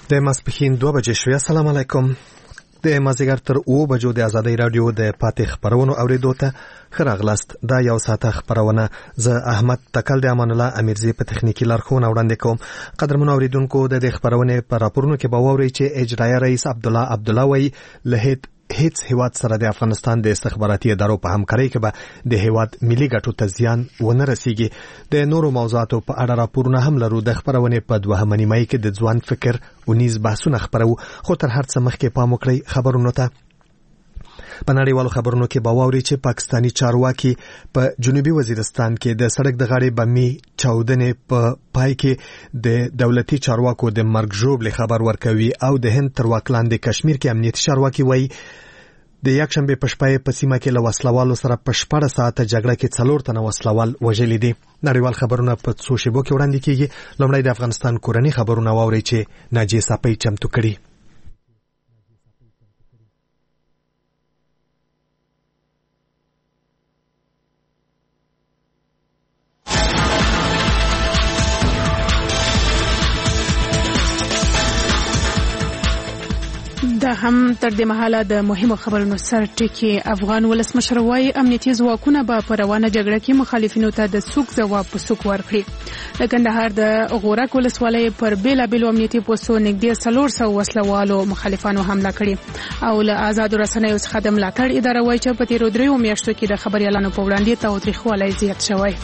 د ماسپښین 2 بجې شوې. السلام علیکم. د مازیګر تر 2 بجو د ازادۍ رادیو د پاتې خبرونو اوریدو ته ښه راغلاست. دا یو ساعته خبرونه زه احمد تکل د امان الله امیرزی په تخنیکی لارښوونه وړاندې کوم. قدرمنو اوریدونکو د خبرونه په راپورونو کې به واورئ چې اجرایه رئیس عبدالله وی له هیڅ هیواد سره د افغانستان د استخباراتي ادارو په همکارۍ کې به د هیواد ملي ګټو ته زیان ونه رسیږي. د نورو موضوعاتو په اړه راپورونه هم لرو. د خبرونه په 2 نیمه کې د ځوان فکر ونیز بحثونه خبرو. خو تر هر څه مخکې پام وکړئ خبرونو ته. په نړیوالو خبرونو کې به واورئ چې پاکستانی چارواکي په جنوبي وزیرستان کې د سړک د غاړې بمي چاودنې په پای کې د دولتي چارواکو د مرګ ژوبلې خبر ورکوي او د هند تر واک لاندې کشمیر کې امنیتي چارواکي وایي د یکشنبه په شپه په سیمه کې له وسلوالو سره په 14 ساعته جګړه کې 4 تنه وسلوال وژل دي. نړیوال خبرونه په څو شیبو کې وړاندې کیږي. لومړی د افغانستان کورنۍ خبرونه واورئ چې ناجی صاحب چمتو کړي. دا هم تر دې مهاله د مهمو خبرونو سر ټکی. افغان ولسمشر وايي امنیتي ځواکونه به په روانه جګړه کې مخالفینو ته د سوق ځواب په سوق ورکړي. د کندهار د غورک ولسوالۍ پر بیلابیلو امنیتي پوستو نږدې 400 وسلوالو مخالفانو حمله کړې او له آزادو رسنیو څخه د ملاتړ اداره وايي چې په تیرو 3 میاشتو کې د خبريالانو په وړاندې تاوتریخوالی زیات شوی.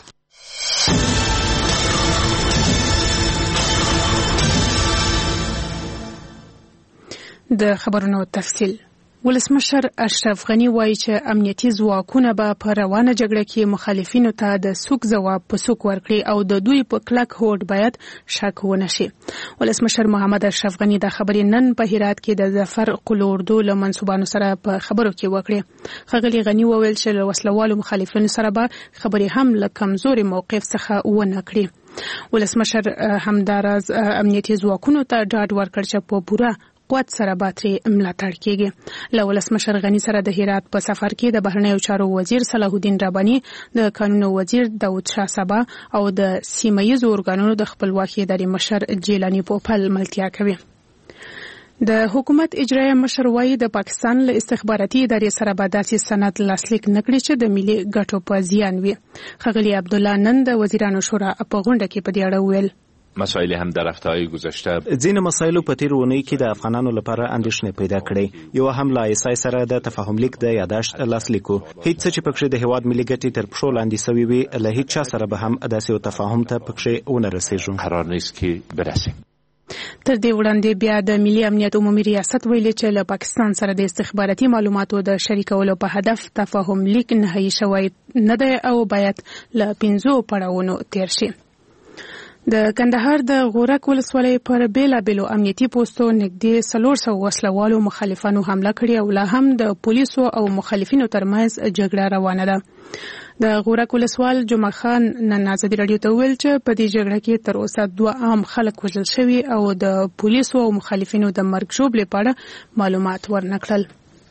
د خبرونو تفصیل. ولسمشر اشرف غنی وایي چې امنیتي ځواکونه به په روانه جګړه کې مخالفینو ته د سوق ځواب په سوق ورکړي او د دوی په کلک هوډ باید شک ونه شي. ولسمشر محمد اشرف غنی د خبرې نن په هرات کې د ظفر قلوردو له منصوبانو سره په خبرو کې وکړي. ښاغلي غنی وویل چې له وسلوالو مخالفینو سره به خبرې هم له کمزوري موقف څخه ونه کړي. ولسمشر همداراز امنیتي ځواکونو ته ډاډ ورکړ چې په پوره قوت سره باتري ملاتړ کیږي. له ولسمشر غنی سره د هرات په سفر کې د بهرنیو چارو وزیر صلاح الدین ربانی، د قانونو وزیر داود شاه سبا او د سیمه‌ییزو ارګانونو د خپلواکۍ ادارې مشر جیلانی پوپل ملتیا کوي. د حکومت اجرایه مشر وايي د پاکستان له استخباراتي ادارې سره به داسې سند لاسلیک نکړي چې د ملي ګټو په زیان وي. ښاغلي عبدالله نن د وزیرانو شورا په غونډه کې په دې اړه وویل مسائل هم در هفته‌های گذشته ځینې مسایلو په تیر ونې کې د افغانانو لپاره اندېښنې پیدا کړې. یو هم لا ایسای سره د تفاهم لیک د یاداشت لاسلیکو. هیڅ څه چې پکې د هواد ملي ګټې تر پښو لاندې سوي وي له هیڅ چا سره به هم داسې یو تفاهم ته پکې ونه رسېږو. قرار نیست که برسیم. تر دې وړاندې بیا د ملي امنیت عمومي ریاست ویلي چې له پاکستان سره د استخباراتي معلوماتو د شریکولو په هدف تفاهم لیک نهایی شوی نه دی او باید له 5 پړاوونو تیر شي. د کندهار د غورک ولسوالۍ پر بیلابیلو امنیتي پوستو نږدې 400 وسلوالو مخالفانو حمله کړې او لا هم د پولیسو او مخالفینو ترمنځ جګړه روانه ده. د غورک ولسوال جمعه خان نن ازادي رادیو ته ویل چې په دې جګړه کې تر اوسه 2 عام خلک وژل شوي او د پولیسو او مخالفینو د مرګ ژوبلې په اړه معلومات ورنکړل.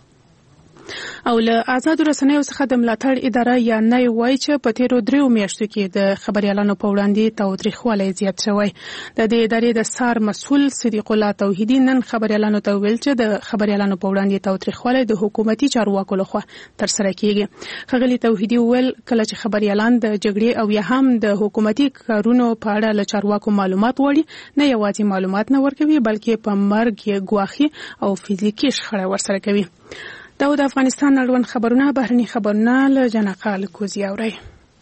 او له آزادو رسنیو څخه د ملاتړ اداره یا نه وایي چې په تیرو 3 میاشتو کې د خبريالانو په وړاندې تاوتریخوالی زیات شوی. د دې ادارې د سار مسؤل صدیق الله توحیدی نن خبريالانو ته ویل چې د خبريالانو په وړاندې تاوتریخوالی د حکومتي چارواکو لخوا ترسره کیږي. ښاغلي توحیدی ویل کله چې خبريالان د جګړې او یا هم د حکومتي کارونو په اړه له چارواکو معلومات وړي نه یوازې معلومات نه ورکوي بلکې په مرګ ګواخي او فزیکی شخړه ورسره کوي. دا د افغانستان اړوند خبرونه بهرني خبرونه له جنقال کوزي اوري.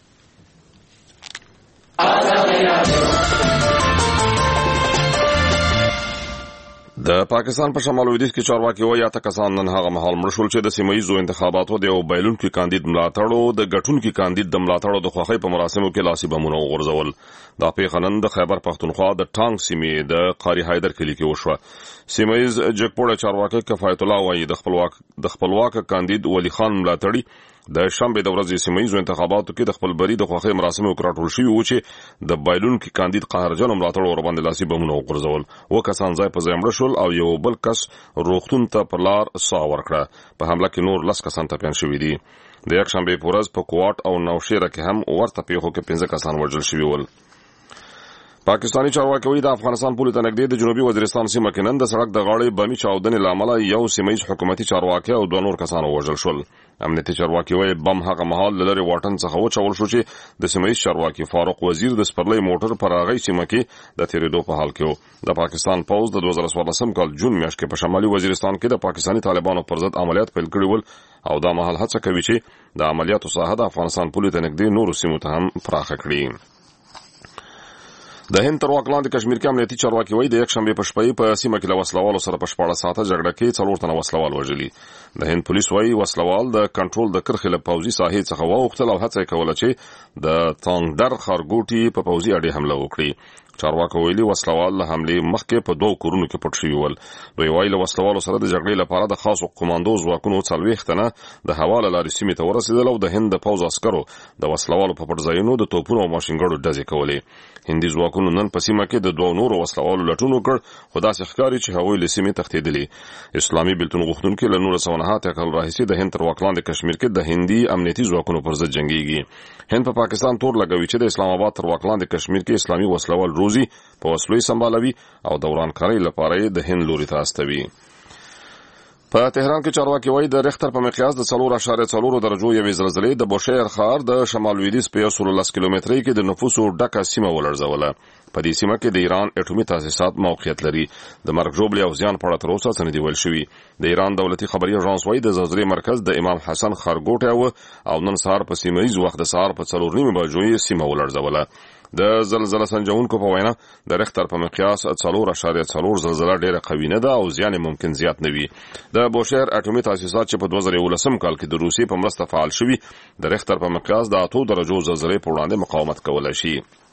د پاکستان په شمال لویدیځ کې چارواکي وایي 8 کسان نن هغه مهال مړ شول چې د سیمه‌ییزو انتخاباتو د یو بایلونکي کاندید ملاتړو د ګټونکي کاندید د ملاتړو د خوښۍ په مراسمو کې لاسي بمونه وغورځول. دا پیښه نن د خیبر پښتونخوا د ټانګ سیمې د قاری حیدر کلی کې وشوه. سیمه‌ییز جګپوړه چارواکي کفایت الله وایي د خپلواک کاندید ولی خان ملاتړي د شنبه د ورځې سیمه‌ییزو انتخاباتو کې د خپل بری د خوښۍ مراسمو راټول شوي و چې د بایلونکي کاندید قهرجن ملاتړ ور باندې لاسي بمونه وغورځول. و کسان ځای په ځای مړه شول او یو بل کس روغتون ته په لار ساه ورکړه. په حمله کې نور 10 کسان ټپيان شوي دي. د یک شنبه په ورځ په کوټ او نوشیره کې هم ورته پیښو کې 15 کسان وژل شوي ول. پاکستانی چارواکي وایي د افغانستان پولې ته نږدې د جنوبي وزیرستان سیمه کې نن د سړک د غاړې بمي چاودنې له امله یو سیمهیز حکومتي چارواکي او 2 نور کسان وژل شول. امنیتي چارواکي وایي بم هغه مهال له لرې واټن څخه وچول شو چې د سیمهیز چارواکي فاروق وزیر د سپرلۍ موټر پر هغه سیمه کې د تیریدو په حال کې و. د پاکستان پوځ د 2014 کال جون میاشت کې په شمالي وزیرستان کې د پاکستاني طالبانو پر ضد عملیات پیل کړي ول او دا مهال هڅه کوي چې د عملیاتو ساحه د افغانستان پولې ته نږدې نورو سیمو ته هم پراخه کړي. د هند تر واک لاندې کشمیر کې امنیتي چارواکي وایي د یکشنبه په شپه په سیمه کې له وسلوالو سره په 14 ساعته جګړه کې 4 تنه وسلوال وژلي. د هند پولیس وایي وسلوال د کنټرول د کرښې له پوځي ساحې څخه واوښتل او هڅه کوله چې د تانګدر ښارګوټي په پوځي اډې حمله وکړي. چارواکو ویلي وسلوال له حملې مخکې په 2 کورونو کې پټ شوي ول. دوی وایي له وسلوالو سره د جګړې لپاره د خاصو کمانډو ځواکونو 40 تنه د هوا له لارې سیمې ته ورسېدل او د هند د پوځ عسکرو د وسلوالو په پټ ځایونو د توپونو او ماشینګړو ډزې کولې. هندي ځواکونو نن په سیمه کې د 2 نورو وسلوالو لټون وکړ خو داسې ښکاري چې هغوی له سیمې تښتېدلي. اسلامي بېلتون غوښتونکي له 1909 کال راهیسې د هند تر واک لاندې کشمیر کې د هندي امنیتي ځواکونو پر ضد جنګېږي. هند په پاکستان تور لګوي چې د اسلام آباد تر واک لاندې کشمیر کې اسلامي وسلوال روزي په وسلوي سمبالوي او دوران کاری لپاره د هند لوري ته استوي. په تهران کې چارواکي وایي د ریختر په مقیاس د 4.4 درجو یوې زلزلې د بوشهر ښار د شمال لویدیځ په 110 کیلومترۍ کې د نفوسو ډکه سیمه ولړزوله. په دې سیمه کې د ایران اټومي تاسیسات موقعیت لري. د مرګ ژوبلې او زیان په اړه تر اوسه څه نه دي ویل شوي. د ایران دولتي خبري اژانس وایي د زلزلې مرکز د امام حسن ښارګوټی او نن سهار په سیمهیز وخت د سهار په 4:30 بجو یې سیمه ولړزوله. د زلزلې سنجونکو په وینا د ریختر په مقیاس 4.4 زلزله ډیره قوي نه ده او زیان ممکن زیات نه وي. د بوشهر اټومي تاسیسات چې په 2019 کال کې د روسیې په مرسته فعال شوي د ریختر په مقیاس د 8 درجو زلزلې په وړاندې مقاومت کولای شي.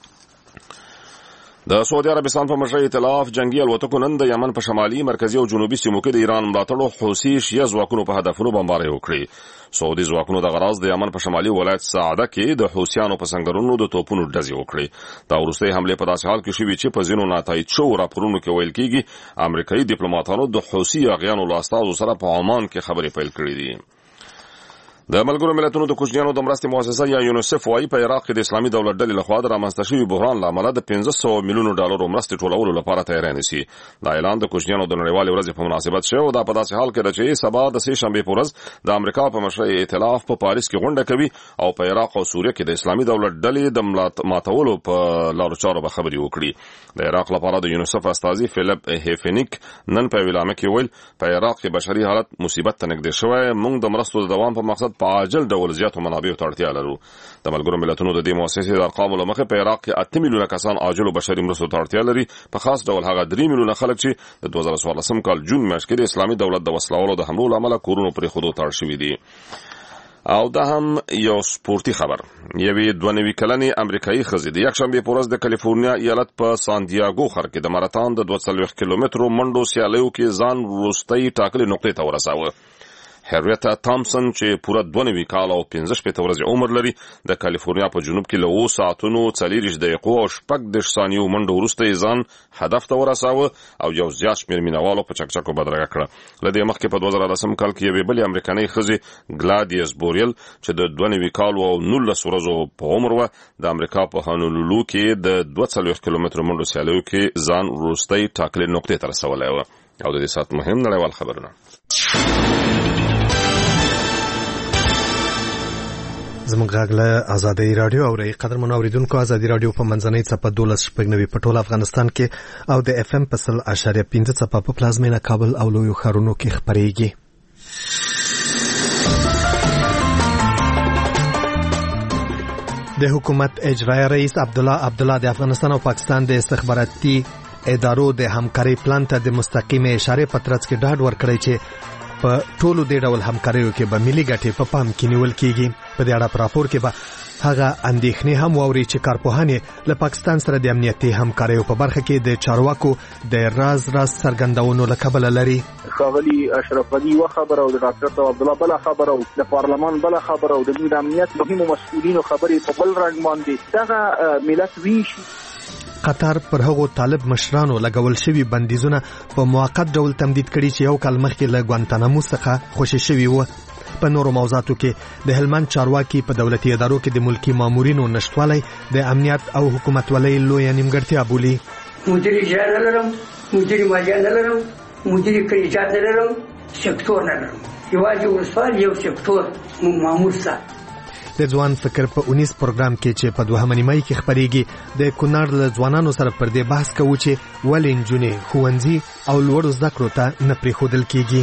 د سعودي عربستان په مشرۍ ائتلاف جنگي الوتکو نن د یمن په شمالي مرکزي او جنوبي سیمو کې د ایران ملاتړو حوثي شیعه ځواکونو په هدفونو بمبارۍ وکړې. سعودي ځواکونو د غراض د یمن په شمالي ولایت سعده کې د حوثیانو په سنگرونو د توپونو ډزې وکړې. دا وروستۍ حملې په داسې حال کې شوې چې په ځینو ناتایید شوو راپورونو کې ویل کېږي امریکایي ډیپلوماټانو د حوثي اغیانو له استازو سره په عمان کې خبرې پیل کړې دي. د ملګرو ملتونو د کوچنیانو د مرستې مؤسسه یا یونیسف وايي په عراق کې د اسلامي دولت ډلې لخوا د رامنځته شوي بحران له امله د 500 میلیونو ډالرو مرستې ټولولو لپاره تیاری نیسي. دا اعلان د کوچنیانو د نړیوالې ورځې په مناسبت شوی او دا په داسې حال کې ده چې سبا د سې شنبې په ورځ د امریکا په مشرۍ ائتلاف په پاریس کې غونډه کوي او په عراق او سوریه کې د اسلامي دولت ډلې د ماتولو په لارو چارو به خبرې وکړي. د عراق لپاره د یونیسف استازي فیلپ هیفنیک نن په ویلامه کې ویل په عراق کې بشري حالت مصیبت ته نږدې شوی، موږ د مرستو د دوام په مقصد په عاجل ډول زیاتو منابعو ته اړتیا لرو. د ملګرو ملتونو د دې مؤسسې د ارقامو له مخې په عراق کې 8 میلیونه کسان عاجل بشري مرستو ته اړتیا لري، په خاص ډول هغه 3 میلیونه خلک چې د 2014 کال جون میاشت کې د اسلامي دولت د وسلوالو د حملو له امله کورونو پرې خودو ته اړ شوي دي. او دا هم یو سپورتي خبر. یوې 92 کلنې امریکایي ښځې د یکشنبې په ورځ د کالیفورنیا ایالت په سان دیاګو ښار کې د ماراتون د 240 کیلومترو منډو سیالیو کې ځان وروستۍ ټاکلې نقطې ته ورساوه. هریتا تامسن چې پوره 92 کال او 15 ورځې عمر لري د کالیفورنیا په جنوب کې له 2 ساعتونو 40 دقیقو او 15 ثانیو منډو وروسته ځان هدف ته ورساوه او یو زیات شمېر مینوالو په چکچکو بدرګه کړه. له دې مخکې په 2010 کال کې یوې بلې امریکایي ښځې ګلادیس بوریل چې د 92 کال او 19 ورځو په عمر وه د امریکا په هانولولو کې د 240 کیلومترو منډو سیالیو کې ځان وروستۍ ټاکلې نقطې ته رسولی و. او د دې ساعت مهم نړیوال خبرونه. زموږ غږ له ازادي رادیو او ری قدرمن اوریدونکو ازادي رادیو په منځنۍ څپه 12.9 په ټول افغانستان کې او د اف ام په 0.5 څپه په پلازمینه کابل او لویو ښارونو کې خپرېږي. د حکومت اجرایي رئیس عبدالله د افغانستان او پاکستان د استخباراتي ادارو د همکارۍ پلان ته د مستقیمه اشاره په ترڅ کې ډاډ ورکړی چې په ټولو د ډول همکاریو کې به ملي ګټې په پام کې نیول کېږي. په دې اړه په راپور کې به هغه اندېښنې هم واوري چې کارپوهانې له پاکستان سره د امنیتي همکاریو په برخه کې د چارواکو د راز څرګندونو له کبله لري. ښاغلي اشرف غني یوه خبره او د ډاکټر عبدالله بله خبره او د پارلمان بله خبره او د امنیت مهمو مسؤلینو خبرې په بل رنګ باندې دغه ملت ویشي. قطر پر هغو طالب مشرانو لګول شوي بندیزونه په موقت ډول تمدید کړي چې یو کال مخکې له ګوانتانامو څخه خوشي شوي وو. په نورو موضوعاتو کې د هلمند چارواکي په دولتي ادارو کې د ملکی مامورینو نشټوالی د امنیت او حکومتولۍ لویه نیمګړتیا بولي. مدیر اجرا نه لرم، مدیر مالیه نه لرم، مدیر کلیجات نه لرم، سکتور نه لرم. یوازې ولسوال یو سکتور مامور سات. د ځوان فکر په 19 پروګرام کې چې په 2 نیمه کې خبرېږي د کونړ له ځوانانو سره پر دې بحث کوو چې ولې نجونې ښوونځي او لوړو زده کړو ته نه پرېښودل کېږي.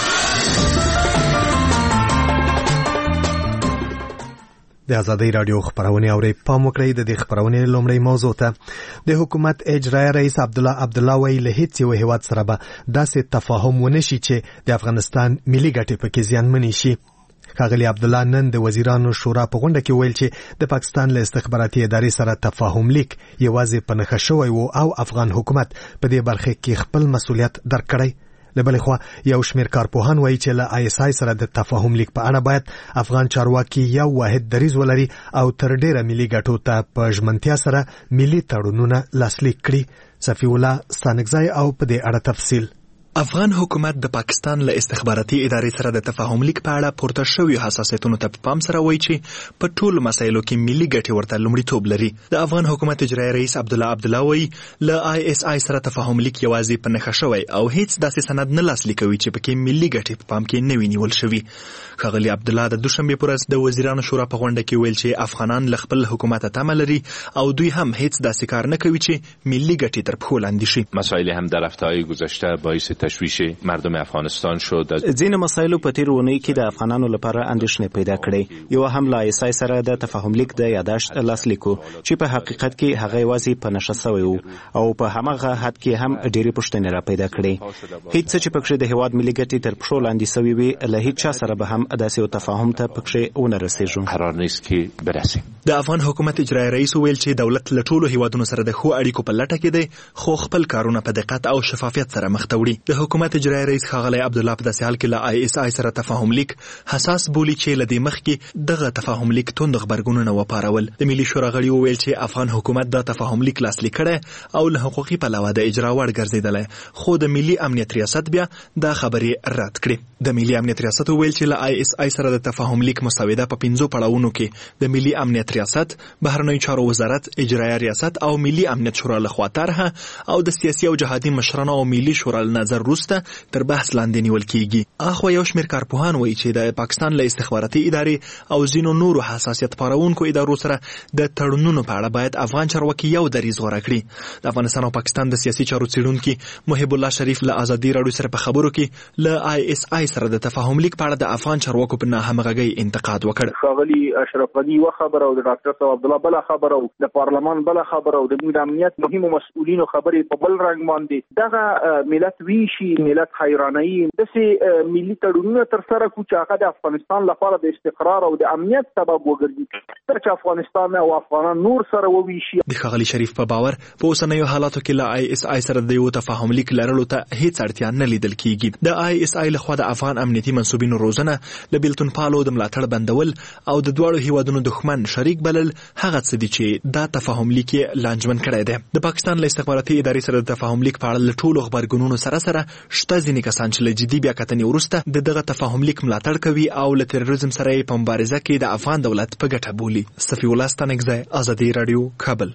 د ازادۍ راډیو خبرونه اوري. پام وکړئ د دې خبرونه لومړی موضوع ته. د حکومت اجرایي رئیس عبدالله وی له هیڅ یو هیواد سره به داسې تفاهم ونشي چې د افغانستان ملي ګټې پکې زیانمنې شي. ښاغلي عبدالله نن د وزیرانو شورا په غونډه کې ویل چې د پاکستان له استخباراتي ادارې سره تفاهم لیک یوازې په نښه شوی و او افغان حکومت په دې برخه کې خپل مسؤلیت درک کړی. له بلې خوا یو شمېر کارپوهان وایي چې له ISI سره د تفاهم لیک په اړه باید افغان چارواکي یو واحد دریځ ولري او تر ډیره ملي ګټو ته په ژمنتیا سره ملي تړونونه لاسلیک کړي. صفی الله ستانکزی او په دې اړه تفصیل. افغان حکومت د پاکستان له استخباراتي ادارې سره د تفاهم لیک په اړه پورته شویو حساسیتونو ته په پام سره وایي چې په ټولو مسایلو کې ملي ګټې ورته لومړیتوب لري. د افغان حکومت اجرایي رئیس عبدالله وایي له ISI سره تفاهم لیک یوازې په نښه شوی او هیڅ داسې سند نه لاسلیک کوي چې پکې ملي ګټې په پام کې نه وي نیول شوي. ښاغلي عبدالله د دوشنبې په ورځ د وزیرانو شورا په غونډه کې ویل چې افغانان له خپل حکومت تمه لري او دوی هم هیڅ داسې کار نه کوي چې ملي ګټې تر پښو لاندې شي. مسائل هم در هفته‌های گذشته باعث تشویش مردم افغانستان شد. ځینې مسایلو په تیر اونۍ کې د افغانانو لپاره اندېښنې پیدا کړې. یو هم له ISI سره د تفاهم لیک د یاداشت لاسلیک چې په حقیقت کې هغه یوازې په نشه شوی و او په همغه حد کې هم ډېرې پوښتنې را پیدا کړې. هیڅ څه چې پکې د هیواد ملي ګټې تر پښو لاندې شوی وي له هیڅ چا سره به هم داسې یو تفاهم ته پکې ونه رسېږو. قرار نیست که برسیم. د افغان حکومت اجرایي رئیس ویل چې دولت له ټولو هیوادونو سره د ښو اړیکو په لټه کې دی خو خپل کارونه په دقت او شفافیت سره مخ ته وړي. د حکومت اجرایي رئیس ښاغلی عبدالله په داسې حال کې له ISI سره تفاهم لیک حساس بولي چې له دې مخکې دغه تفاهم لیک توند غبرګونونه وپارول. د ملي شورا غړي وویل چې افغان حکومت دا تفاهم لیک لاسلیک کړی او له حقوقي پلوه د اجرا وړ ګرځېدلی خو د ملي امنیت ریاست بیا دا خبرې رد کړې. د ملي امنیت ریاست وویل چې له ISI سره د تفاهم لیک مسوده په 5 پړاوونو کې د ملي امنیت ریاست، بهرنیو چارو وزارت، اجرایي ریاست او ملي امنیت شورا لخوا طرحه او د سیاسي او جهادي مشرانو او ملي شورا نظر وروسته تر بحث لاندې نیول کیږي. اخو یو شمېر کارپوهان وایي چې د پاکستان له استخباراتي ادارې او ځینو نورو حساسیت پاروونکو ادارو سره د تړونونو په اړه باید افغان چارواکي یو دریځ غوره کړي. د افغانستان او پاکستان د سیاسي چارو څېړونکي محب الله شریف له ازادي راډیو سره په خبرو کې له ISI سره د تفاهم لیک په اړه د افغان چارواکو په ناهمغږۍ انتقاد وکړ. ښاغلي اشرف غني و خبره او د ډاکټر صاحب عبدالله بل خبره او د پارلمان بل خبره او د امنیت مهمو مسؤلینو خبرې په بل رنګ باندې دغه ملت ویشي ملت حیراني دسه ملي تړونونه تر سره کو چې هغه د افغانستان لپاره د استقرار او د امنیت سبب وګرځي تر چې افغانستان او افغانان نور سره وویشي. د ښاغلي شریف په باور په اوسنیو حالاتو کې له ISI سره د یو تفاهم لیک لرلو ته هیڅ اړتیا نه لیدل کیږي. د ISI لخوا د افغان امنیتي منسوبینو روزنه، د بیلتون پالو د ملاتړ بندول او د دواړو هیوادونو دښمن شریک بلل هغه څه دي چې دا تفاهم لیک لانجمن کړی دی. د پاکستان له استخباراتي ادارې سره د تفاهم لیک په اړه له ټولو غبرګونونو سره شته ځینې کسان چې له جدي بیا کتنې وروسته د دغه تفاهم لیک ملاتړ کوي او له تروریزم سره په مبارزه کې د افغان دولت په ګټه بولي. صفی الله ستانکزی، ازادي راډیو، کابل.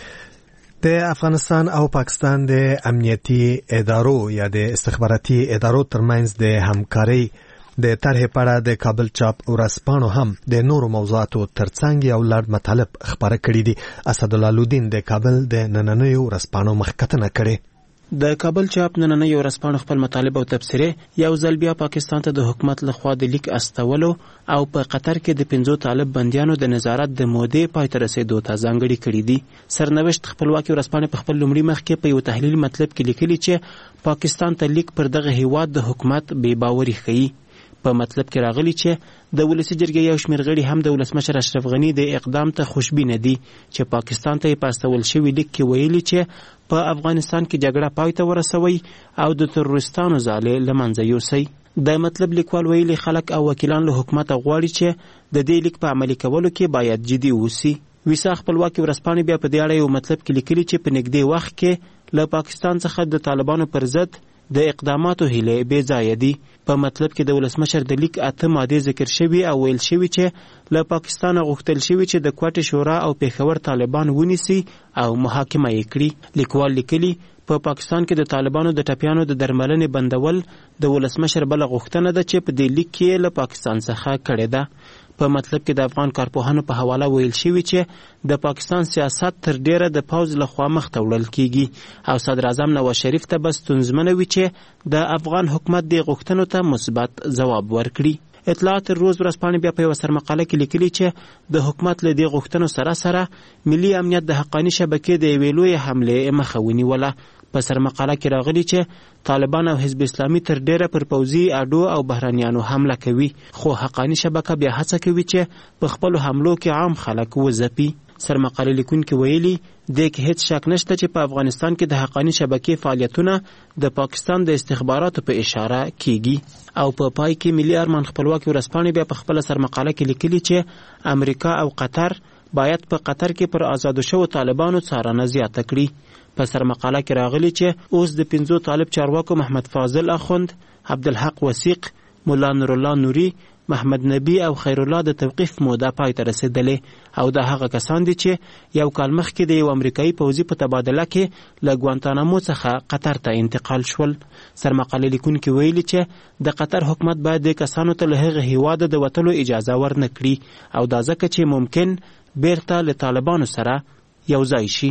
د افغانستان او پاکستان د امنیتي ادارو یا د استخباراتي ادارو ترمنځ د همکارۍ د طرحې په اړه د کابل چاپ ورځپاڼو هم د نورو موضوعاتو ترڅنګ یو لړ مطالب خپاره کړي دي. اسدالله لودین د کابل د نننیو ورځپاڼو مخکتنه کړې. د کابل چاپ نننۍ ورځپاڼه خپل مطالب او تبصرې یو ځل بیا پاکستان ته د حکومت لخوا د لیک استولو او په قطر کې د 5 طالب بندیانو د نظارت د مودې پای ته رسېدو ته ځانګړي کړي دي. سرنوشت خپلواکي ورځپاڼه په خپل لومړي مخ کې په یو تحلیلي مطلب کې لیکلي چې پاکستان ته لیک پر دغه هیواد د حکومت بې باوري ښیي. په مطلب کې راغلی چې د ولسی جرګې یو شمېر غړي هم د ولسمشر اشرف غني د اقدام ته خوشبینه دي چې پاکستان ته یې په استول شوي لیک کې ویلي چې په افغانستان کې جګړه پای ته ورسوي او د تروریستانو ځالې له منځه یوسئ. د مطلب لیکوال ویلي خلک او وکیلان له حکومته غواړي چې د دې لیک په عملي کولو کې باید جدي اوسي. ویسا خپلواکي ورځپاڼې بیا په دې اړه یو مطلب کې لیکلي چې په نږدې وخت کې له پاکستان څخه د طالبانو پر ضد د اقداماتو هیله بې ځایه دي. په مطلب کې د ولسمشر د لیک 8 مادې ذکر شوي او ویل شوي چې له پاکستان غوښتل شوي چې د کوټې شورا او پېښور طالبان ونیسي او محاکمه یې کړي. لیکوال لیکلي په پاکستان کې د طالبانو د ټپیانو د درملنې بندول د ولسمشر بل غوښتنه ده چې په دې لیک کې له پاکستان څخه کړې ده. په مطلب کې د افغان کارپوهانو په حواله ویل شوي چې د پاکستان سیاست تر ډیره د پوځ لخوا مخ ته وړل کیږي او صدر اعظم نواز شریف ته بس ستونزمنه وي چې د افغان حکومت د غوښتنو ته مثبت ځواب ورکړي. اطلاعات روز ورځپاڼې بیا په یوه سرمقاله کې لیکلي چې د حکومت له دې غوښتنو سره سره ملي امنیت د حقاني شبکې د یوې لویې حملې مخه ونیوله. په سرمقاله کې راغلي چې طالبان او حزب اسلامي تر ډیره پر پوځي اډو او بهرانیانو حمله کوي، خو حقاني شبکه بیا هڅه کوي چې په خپلو حملو کې عام خلک وځپي. سرمقاله لیکونکي ویلي دې کې هیڅ شک نشته چې په افغانستان کې د حقاني شبکې فعالیتونه د پاکستان د استخباراتو په اشاره کیږي. او په پای کې ملي ارمان خپلواکي ورځپاڼې بیا په خپله سرمقاله کې لیکلي چې امریکا او قطر باید په قطر کې پر آزادو شوو طالبانو څارنه زیاته کړي. په سرمقاله کې راغلي چې اوس د 5 طالب چارواکو محمد فاضل اخوند، عبدالحق وثیق، مولا نور الله نوري، محمد نبی او خیر الله د توقیف موده پای ته رسیدلې او دا هغه کسان دي چې یو کال مخکې د یو امریکایي پوځي په تبادله کې له ګوانتانامو څخه قطر ته انتقال شول. سرمقاله لیکونکي ویلي چې د قطر حکومت باید د کسانو ته له هغه هیواده د وتلو اجازه ورنه کړي او دا ځکه چې ممکن بیرته له طالبانو سره یو ځای شي.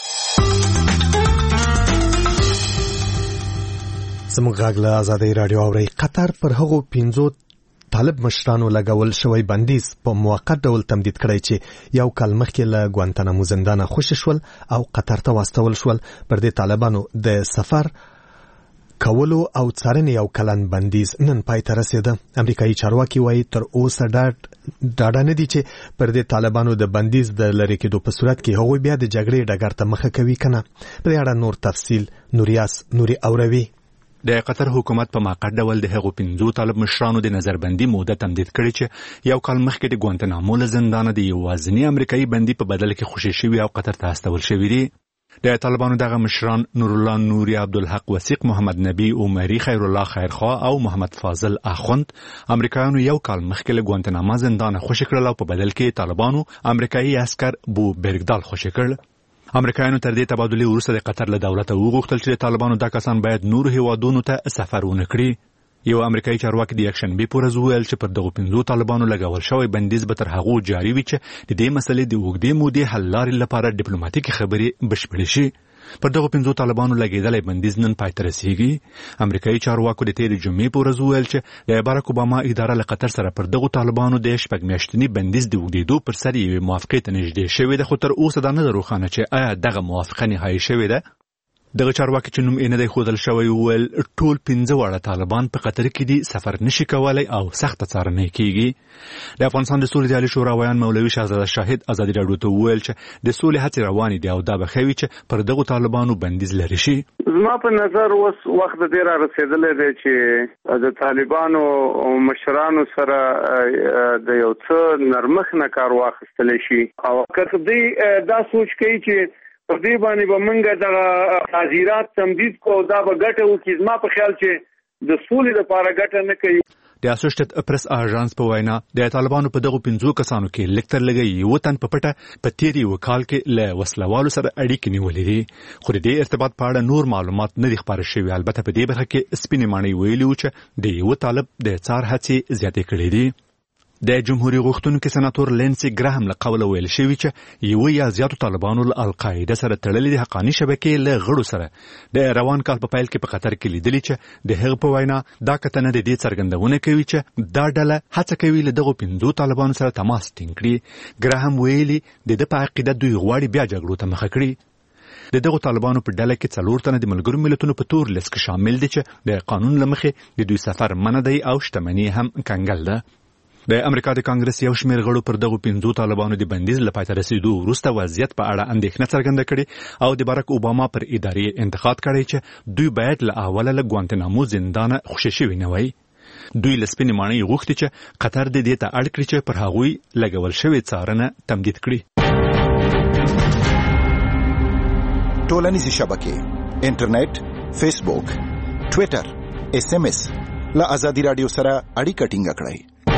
زموږ غږ له آزادۍ راډیو اورئ. قطر پر هغو 5 طالب مشرانو لګول شوی بندیز په موقت ډول تمدید کړی چې یو کال مخکې له ګوانتانامو زندانه خوشي شول او قطر ته واستول شول. پر دې طالبانو د سفر کولو او څارنې یو کلن بندیز نن پای ته رسیده. امریکایي چارواکي وایي تر اوسه ډاډه نه دي چې پر دې طالبانو د بندیز د لرې کېدو په صورت کې هغوی بیا د جګړې ډګر ته مخه کوي که نه. په دې اړه نور تفصیل نوري اوروي. د قطر حکومت په موقت ډول د هغو 5 طالب مشرانو د نظربندي موده تمدید کړې چې یو کال مخکې د ګوانتانامو له زندانه د یوازیني امریکایي بندي په بدل کې خوشي شوي او قطر ته استول شوي دي. د طالبانو دغه مشران نور الله نوري، عبدالحق وثیق، محمد نبی عمری، خیر الله خیرخواه او محمد فاضل اخوند امریکایانو یو کال مخکې له ګوانتانامو زندانه خوشي کړل او په بدل کې طالبانو امریکایي عسكر بو برګدال خوشي کړل. امریکایانو تر دې تبادلې وروسته د قطر له دولته وغوښتل چې طالبانو دا کسان باید نورو هیوادونو ته سفر ونه کړي. یو امریکایي چارواکي د یکشنبې په ورځ وویل چې پر دغو 5 طالبانو لګول شوی بندیز به تر هغو جاري وي چې د دې مسلې د اوږدې مودې حل لارې لپاره ډیپلوماټیکي خبرې بشپړې شي. پر دغو 5 طالبانو لګېدلی بندیز نن پای ته رسیږي. امریکایي چارواکو د تېرې جمعې په ورځ وویل چې د باراک اوباما اداره له قطر سره پر دغو طالبانو د 6 میاشتني بندیز د اوږدېدو پر سر یوې موافقې ته نږدې شوې ده، خو تر اوسه دا نه ده روښانه چې آیا دغه موافقه نهایي شوې ده. دغه چارواکي چې نوم یې نه دی ښودل شوی وویل ټول 15 واړه طالبان په قطر کې دي، سفر نشي کولی او سخته څارنه کیږي. د افغانستان د سولې د عالي شورا ویان مولوي شهزاده شاهد ازادي راډیو ته وویل چې د سولې هڅې روانې دي او دا به ښه وي چې پر دغو طالبانو بندیز لرې شي. زما په نظر اوس وخت ډېر را رسېدلی دی چې د طالبانو مشرانو سره د یو څه نرمښت نه کار واخیستلی شي او که دوی دا سوچ کوي چې په دې باندې به موږ دغه تعزیرات تمدید کو دا به ګټه وکړي. زما په خیال چې د سولې لپاره ګټه نه کوي. د اسوسییټډ پریس اژانس په وینا د طالبانو په دغو 5 کسانو کې لیک تر لږه یو تن په پټه په تیر یو کال کې له وسلوالو سره اړیکې نیولې دي، خو د دې ارتباط په اړه نور معلومات نه دي خپاره شوي. البته په دې برخه کې سپینې ماڼۍ ویلي وو چې د یو طالب د څار هڅې زیاتې کړې دي. د جمهوریت غوښتونکي سناتور لینسي ګراهم له قوله ویل شوی چې یو یا زیاتو طالبانو له القاعده سره تړلې د حقاني شبکې له غړو سره د روان کال په پیل کې په قطر کې لیدلې چې د هغه په وینا دا کتنه د دې څرګندونه کوي چې دا ډله هڅه کوي له دغو 5 طالبانو سره تماس ټینګ کړي. ګراهم ویلي د په عقیده دوی غواړي بیا جګړو ته مخه کړي. د دغو طالبانو په ډله کې 4 تنه د ملګرو ملتونو په تور لیست کې شامل دي چې د قانون له مخې د دوی سفر منع دی او شتمني هم کنګل ده. د امریکا د کانګرس یو شمېر غړو پر دغو 5 طالبانو د بندیز له پای ته رسیدو وروسته وضعیت په اړه اندېښنه څرګنده کړې او د باراک اوباما پر ادارې انتقاد کړی چې دوی باید له اوله له ګوانتانامو زندانه خوشي شوي نه وای. دوی له سپینې ماڼۍ غوښتي چې قطر د دې ته اړ کړي چې پر هغوی لګول شوې څارنه تمدید کړي. ټولنیزې شبکې، انټرنیټ، فیسبوک ټویټر، SMS له آزادي رادیو سره اړیکه ټینګه کړئ.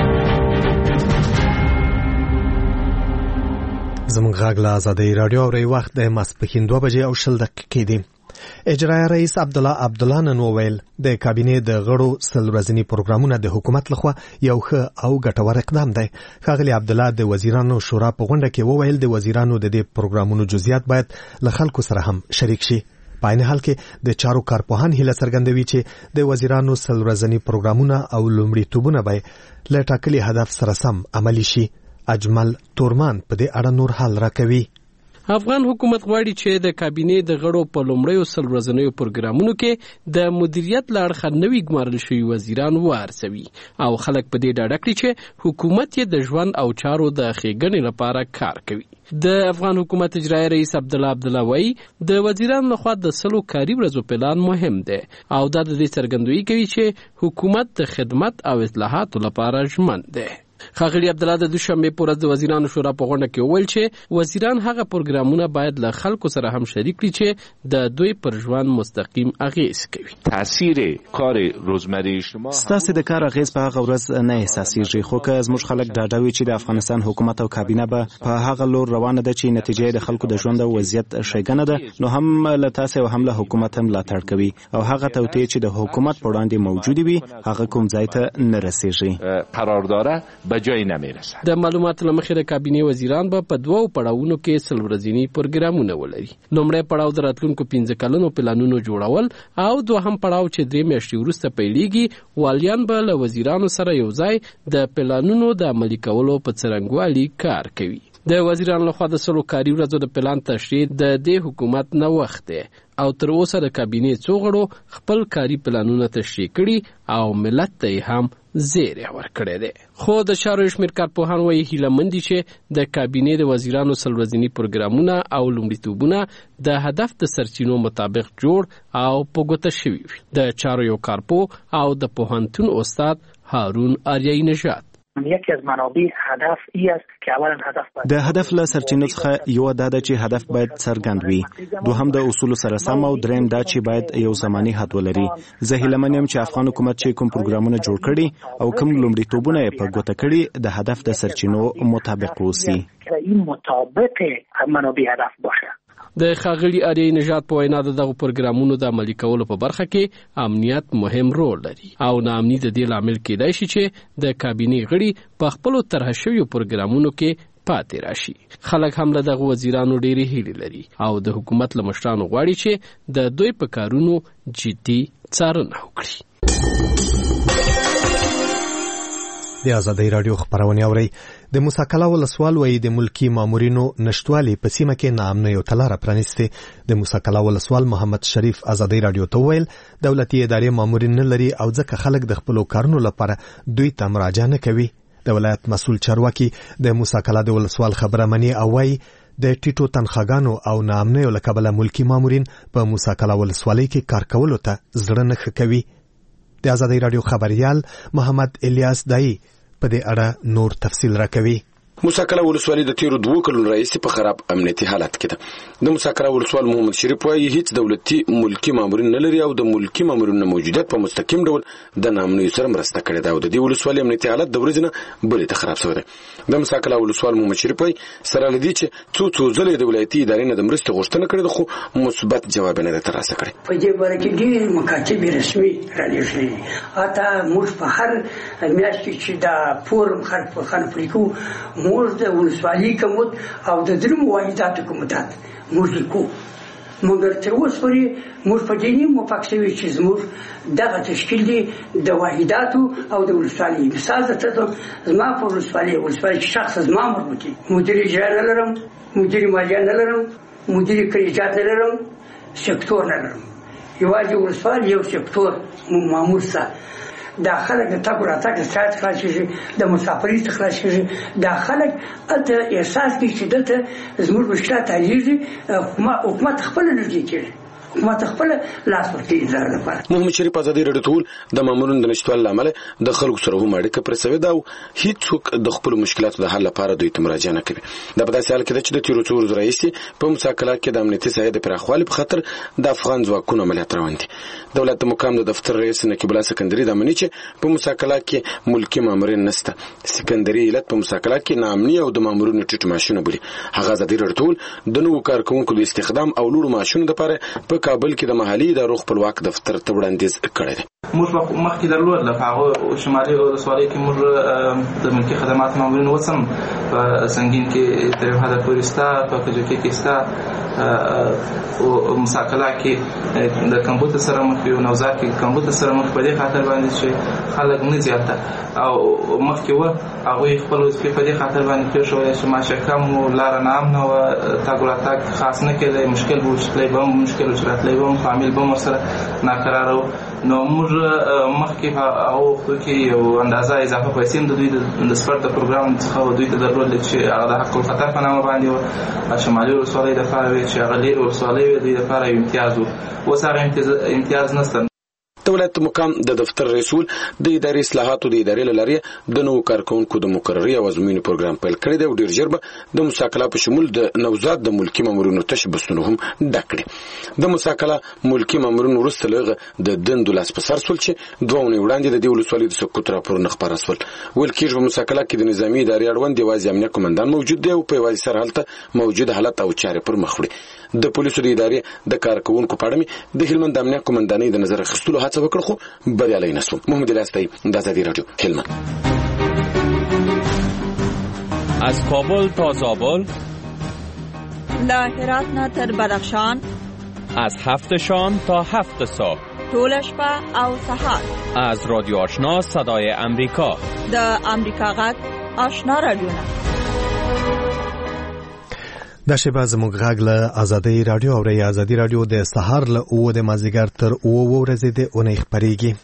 زموږ غږ له آزادي رادیو اوري وخت د ماسپښین 2 بجې او 20 دقیقې دي. اجرایه رئیس عبدالله نن وویل د کابینې د غړو 100 ورځنی پروګرامونه د حکومت لخوا یو ښه او ګټور اقدام دی. ښاغلي عبدالله د وزیرانو شورا په غونډه کې وویل د وزیرانو د دې پروګرامونو جزئیات باید له خلکو سره هم شریک شي. په عین حال کې د چارو کارپوهان هیله څرګندوي چې د وزیرانو 100 ورځنی پروګرامونه او لومړیتوبونه به له ټاکلي هدف سره سم عملي شي. اجمل تورمان په دې اړه نور حال راکوي. افغان حکومت غواړي چې د کابینې د غړو په لومړیو 100 ورځنیو پروګرامونو کې د مدیریت له اړخه نوي ګمارل شوي وزیران وارزوي او خلک په دې ډاډه کړي چې حکومت یې د ژوند او چارو د ښېګڼې لپاره کار کوي. د افغان حکومت اجرایي رئیس عبدالله وایي د وزیرانو لخوا د 100 کاري ورځو پلان مهم دی او دا د دې څرګندوي کوي چې حکومت د خدمت او اصلاحاتو لپاره ژمن دی. ښاغلي عبدالله د دوشنبه په ورځ د وزیرانو شورا په غونډه کې وویل چې وزیران هغه پروګرامونه باید له خلکو سره هم شریک کړي چې د دوی پر ژوند مستقیم اغیز کوي. تاثیر کار روزمره شما ستاسو د کار اغیز په هغه ورځ نه احساسېږي، خو که زموږ خلک ډاډه وي چې د افغانستان حکومت او کابینه به په هغه لور روانه ده چې نتیجه د خلکو د ژوند او وضعیت ښېګڼه ده، نو هم له تاسو او هم له حکومت هم ملاتړ کوي او هغه توطئې چې د حکومت په وړاندې موجوده وي هغه کوم ځای ته نه رسیږي قرار داره به جای نمیرسه. د معلوماتو له مخې د کابینې وزیران به په 2 پړاوونو کې 100 ورځنی پروګرامونه ولري. لومړی پړاو د راتلونکو 15 کلونو پلانونو جوړول او دوهم پړاو چې 3 میاشتې وروسته پیلېږي والیان به له وزیرانو سره یو ځای د پلانونو د عملي کولو په څرنګوالي کار کوي. د وزیرانو لخوا د 100 کاري ورځو د پلان تشریح د دې حکومت نه وخت دی او تر اوسه د کابینې څو غړو خپل کاري پلانونه تشریح کړي او ملت ته هم زیری ورکړی دی. خو د چارو شمېر کارپوهان وایي هیله مند دي چې د کابینې د وزیرانو 100 ورځني پروګرامونه او لومړیتوبونه د هدف د سرچینو مطابق جوړ او په ګوته شوي وي. د چارو یو کارپو او د پوهنتون استاد هارون آریایی نژاد یکی از منابع هدف ای است که اولا هدف باید د هدف له سرچینو څخه یو دا ده چې هدف باید څرګند وي، دوهم د اصول سره سم او دریم دا چې باید یو زماني حد ولري. زه هیله من یم چې افغان حکومت چې کوم پروګرامونه جوړ کړي او کوم لومړیتوبونه یې په ګوته کړي د هدف د سرچینو مطابق اوسي. این مطابق منابع هدف باشه. د ښاغلي آریایی نژاد په وینا دغه پروګرامونو د عملي کولو په برخه کې امنیت مهم رول لري او ناامني د دې لامل کېدای شي چې د کابینې غړي په خپلو طرح شویو پروګرامونو کې پاتې راشي. خلک هم له دغه وزیرانو ډېرې هیلې لري او د حکومت له مشرانو غواړي چې د دوی په کارونو جدي څارنه وکړي. د آزادۍ رادیو خبرونه اوري. د موسی کلا ولسوال وایي د ملکی مامورینو نشټوالي په سیمه کې ناامنۍ او تلاره پرانیسته. د موسی کلا ولسوال محمد شریف آزادۍ رادیو ته ویل دولتي ادارې مامورین نه لري او ځکه خلک د خپل کارونو لپاره دوی ته مراجعه نه کوي. د ولایت مسؤل چارواکي د موسی کلا د ولسوال خبره مني او وایي د ټیټو تنخواګانو او ناامنۍ له کبله ملکی مامورین په موسی کلا ولسوالۍ کې کار کولو ته زړه نه ښه کوي. د آزادۍ رادیو خبريال محمد الیاس دای په دې اړه نور تفصیل راکوي. موسی کلا ولسوالۍ د تیرو 2 کلونو راهیسې په خراب امنیتي حالت کې ده. د موسی کلا ولسوال محمد شریف وايي هیڅ دولتي ملکی مامورین نه لري او د ملکی مامورینو موجودیت په مستقیم ډول د ناامنۍ سره مرسته کړې ده او د دې ولسوالۍ امنیتي حالت د ورځې نه بلې ته خراب شوی دی. د موسی کلا ولسوال محمد شریف وايي سره لدی چې څو ځلې د ولایتي ادارې نه د مرستې غوښتنه کړې ده خو مثبت جواب نه ترلاسه کړی. په دې باره کې ډېر مکاتب رسمي رالیږلي اته موږ په هر میاشت کې چې دا فورم خلک پریکو موږ د ولسوالۍ کومت او د درمو واحداتو کومتات موږ لیکو مګر تر اوسه پورې موږ په دې نه موافق شوي چې زموږ دغه تشکیل دی د واحداتو او د ولسوالۍ مثال ته زما په ولسوالۍ کې شخص زما مربوطي مدیر اجرا نه لرم، مدیر مالیه نه لرم، مدیر کلیجات نه لرم، سکتور نه لرم. یوازې ولسوالۍ یو سکتور مامور سره دا خلک د تګ راتګ ستاسو خلاص شي، د مسافرۍ څخه خلاص شي. دا خلک اته احساس کوي چې دته زموږ مشکلات حلېږي، حکومت خپل نه دی کېږي حکومت خپل لاس ورکړي اداره لپاره. محمد شریف ازادي راډیو ټول د مامورونو د نشټوالي لامل د خلکو سره هم اړیکه پر سوي دا هیڅوک د خپل مشکلاتو د حل لپاره دوی ته مراجعه نه کوي. دا په داسې حال کې چې د تیرو څو ورځو راهیسې په مساکله کې د امنیتي سایې د پراخوالي په خاطر د افغان ځواکونو عملیات روان دي. دولت مقام د دفتر رئیس نقیب الله سکندري د امنیت چې په مساکله کې ملکی مامورین نشته. سکندري علت په مساکله کې ناامني او د مامورونو ټیټ معاشونه بولي. هغه ازادي راډیو ټول د نوو کارکونکو د استخدام او لوړو معاشونو لپاره په کابل کې د محلي ادارو خپلواک دفتر ته وړاندیز کړی دی. موږ مخکې درلود له هغه شمالي ولسوالۍ کې موږ د ملکي خدمات مامورین وسم په سنگین کې تر هغه پورې ستا په کجکي کې ستا او مساکله کې د کمپیوټر سره مخ یو نوزار کې کمپیوټر سره مخ په دې خاطر باندې چې خلک نه زیاته او مخکې و هغه خپل وظیفه په دې خاطر باندې پېښ شوی چې ماشه کم او لار نام نو تاګوراتاک خاص نه کېدای مشکل وو چې به مشکل چرته به فامیل به سره ناقرار نو موږ مخکې او وخت کې یو اندازه اضافه پیسې د دوی د سپورت پروګرام څخه دوی ته درلود چې هغه د حق الخطر په نامه باندې و شمالي ولسوالۍ د لپاره چې هغه لري ولسوالۍ دوی لپاره امتیاز وو اوس هغه امتیاز نشته. دولت مقام د دفتر رسول د اداري اصلاحاتو د ادارې لارې د نوو کارکونکو د مقرري او ازموینې پروګرام پیل کړی دی او ډیر ژر به د مساکله په شمول د نوزاد د ملکی مامورینو تشبثونه هم ډک کړي. د مساکله ملکی مامورینو وروسته لغه د دندو لاس په سر سول چې دوه ونې وړاندې د دې ولسوالۍ د سقوط راپور نه خپاره سول. ویل کېږي په مساکله کې د نظامی ادارې اړوند یوازې امنیه قومندان موجود دی او په یوازې سر هلته موجود حالت او چارې پر مخ وړي. د پولیسو د ادارې د کارکونکو په اړه د هلمند امنیه قومندانۍ د نظر اخیستلو هڅه وکړه خو بریالی نشو. محمد الاستی د ازادي رادیو هلمند. از کابل تا زابل، له هرات نه تر بدخشان، از 7 شام تا 7 صبح، طول شپه او سحر، از رادیو آشنا صدای امریکا، د امریکا غږ آشنا رادیو. دا شیبه زموږ غږ له ازادي رادیو او ازادي رادیو د سهار له 9 د مازیګر تر 9 ورځې د اونۍ خبريږي.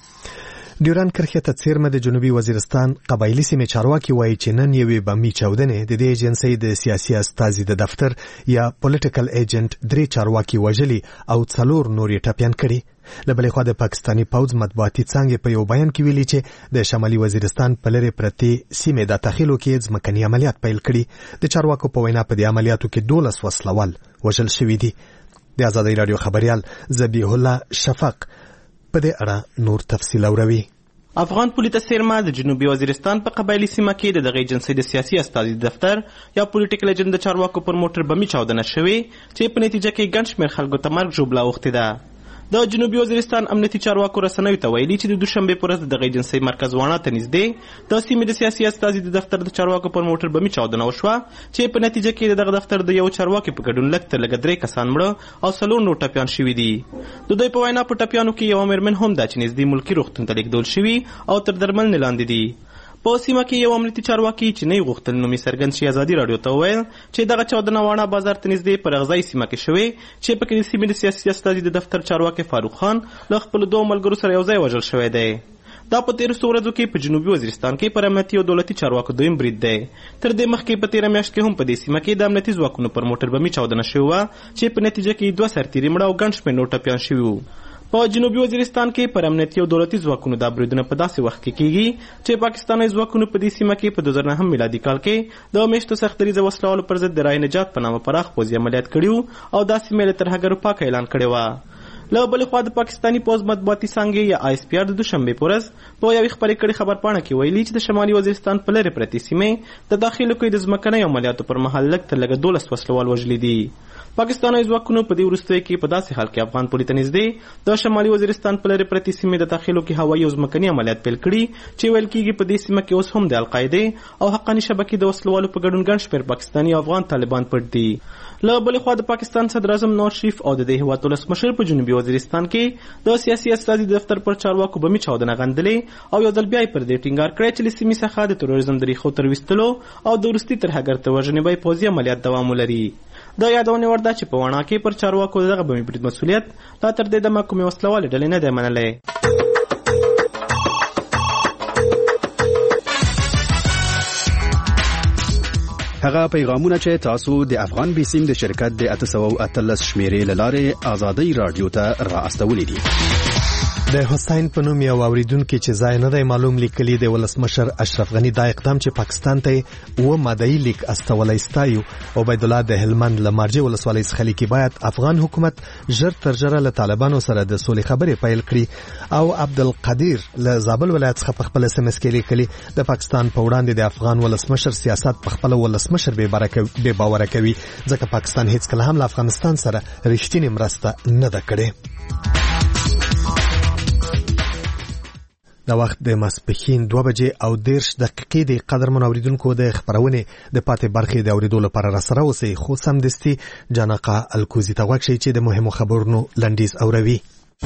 ډیوران کرښې ته څیرمه د جنوبي وزیرستان قبایلی سیمې چارواکي وایي چې نن یوې بمي چاودنې د دې ایجنسۍ د سیاسي استازي د دفتر یا پولیټیکل ایجنټ 3 چارواکي وژلي او 4 نور یې ټپیان کړي. له بلې خوا د پاکستاني پوځ مطبوعاتي څانګې په یو بیان کې ویلي چې د شمالي وزیرستان په لرې پرتې سیمې د تخیلو کې ځمکني عملیات پیل کړي. د چارواکو په وینا په دې عملیاتو کې 12 وسلوال وژل شوي دي. د ازادي رادیو خبريال ذبیح الله شفق په دې اړه نور تفصیل اوروي. افغان پولیس سیرما د جنوبي وزیرستان په قبایلی سیمه کې د دغه ایجنسۍ د سیاسي استازي دفتر یا پولیټیکل ایجنټ د چارواکو پر موټر بمي چاودنه شوې چې په نتیجه کې ګڼ شمېر خلکو ته مرګ ژوبله اوښتې ده. د جنوبي وزیرستان امنیتي چارواکو رسنیو ته ویلي چې د دوشنبې په ورځ دغه ایجنسۍ مرکز واڼه ته نږدې د سیمې د سیاسي استازي د دفتر د چارواکو پر موټر بمي چاودنه وشوه چې په نتیجه کې دغه دفتر د یو چارواکي په ګډون لږ تر لږه 3 کسان مړه او 4 نور ټپیان شوي دي. د دوی په وینا په ټپیانو کې یو مېرمن هم ده چې نږدې ملکي روغتون ته لیږدول شوي او تر درملنې لاندې دي. په سیمه کې یو امنیتي چارواکي چې نه غوښتل نومي څرګند شي ازادي رادیو ته وویل چې دغه چاودنه واڼه بازار ته نږدې په رغځای سیمه کې شوې چې پکې د سیمې د سیاسي استازي د دفتر چارواکي فاروق خان له خپلو 2 ملګرو سره یو ځای وژل شوی دی. دا په 13 ورځو کې په جنوبي وزیرستان کې پر امنیتي او دولتي چارواکو دویم برید دی. تر دې مخکې په 13 میاشت کې هم په دې سیمه کې د امنیتي ځواکونو پر موټر بمي چاودنه شوې وه چې په نتیجه کې 2 سرتیري مړه او ګڼ شمېر نور ټپیان شوي وو. په جنوبي وزیرستان کې پر امنیتي او دولتي ځواکونو دا بریدونه په داسې وخت کې کیږي چې پاکستاني ځواکونو په دې سیمه کې په 2009 میلادي کال کې د میشتو سختدریزه وسلوالو پر ضد د رای نجات په نامه پراخ پوځي عملیات کړي او دا سیمه له ترهګرو پاکه اعلان کړې وه. له بلې خوا د پاکستاني پوځ مطبوعاتي څانګې یا آی اس پی آر د دوشنبې په ورځ په یوې خپرې کړې خبرپاڼه کې ویلي چې د شمالي وزیرستان په لرې پرتې سیمې د داخلو کې د ځمکنیو عملیاتو پر مهال لږ تر لږه 12 وسلوال وژلي دي. پاکستاني ځواکونو په دې وروستیو کې په داسې حال کې افغان پولي ته نږدې د شمالي وزیرستان په لرې پرتې سیمې د داخلو کې هوایي او ځمکني عملیات پیل کړي چې ویل کېږي په دې سیمه کې اوس هم د القاعدې او حقاني شبکې د وسلوالو په ګډون ګڼ شمېر پاکستاني او افغان طالبان پټ دي. له بلې خوا د پاکستان صدر اعظم نواز شریف او د دې هېواد ولسمشر په جنوبي وزیرستان کې د سیاسي استازي د دفتر پر چارواکو بمي چاودنه غندلې او یو ځل بیا یې پر دې ټینګار کړی چې له سیمې څخه د تروریزم د ریښو تر ویستلو او د وروستي ترهګر ته وژنې به پوځي عملیات دوام ولري. دا یادونه ورده چې په واڼه کې پر چارواکو دغه بمي برید مسؤلیت لا تر دې دمه کومې وسلوالې ډلې نه دی منلی. هغه پیغامونه چې تاسو د افغان بیسیم د شرکت د 813 شمیرې لاره آزادۍ رادیو ته را استولې دي. د حسین په نوم یو اوریدونکو چې ځای نه دی معلوم لیکلی دی ولسمشر اشرف غنی دا اقدام چې پاکستان ته و مدعی لیک استولای ستایو عبید الله د هلمند لمرجه ولسوالۍ څخه لیکي باید افغان حکومت ژر تر ژره له طالبانو سره د سولې خبرې پیل کړي او عبدالقدیر له زابل ولایت څخه په خپل SMS کې لیکلي د پاکستان په وړاندې د افغان ولسمشر سیاست په خپل ولسمشر به باور کوي ځکه پاکستان هیڅ کله هم له افغانستان سره رښتینی مرسته نه ده کړې. دا وخت د ماسپښین 2:10 د قدرمن اوریدونکو د خبرونه د پاتې برخې د اوریدو لپاره را سره اوسئ خو سمدستي جانقه الکوزي ته وښیي چې د مهمو خبرونو لنډیز اوروي.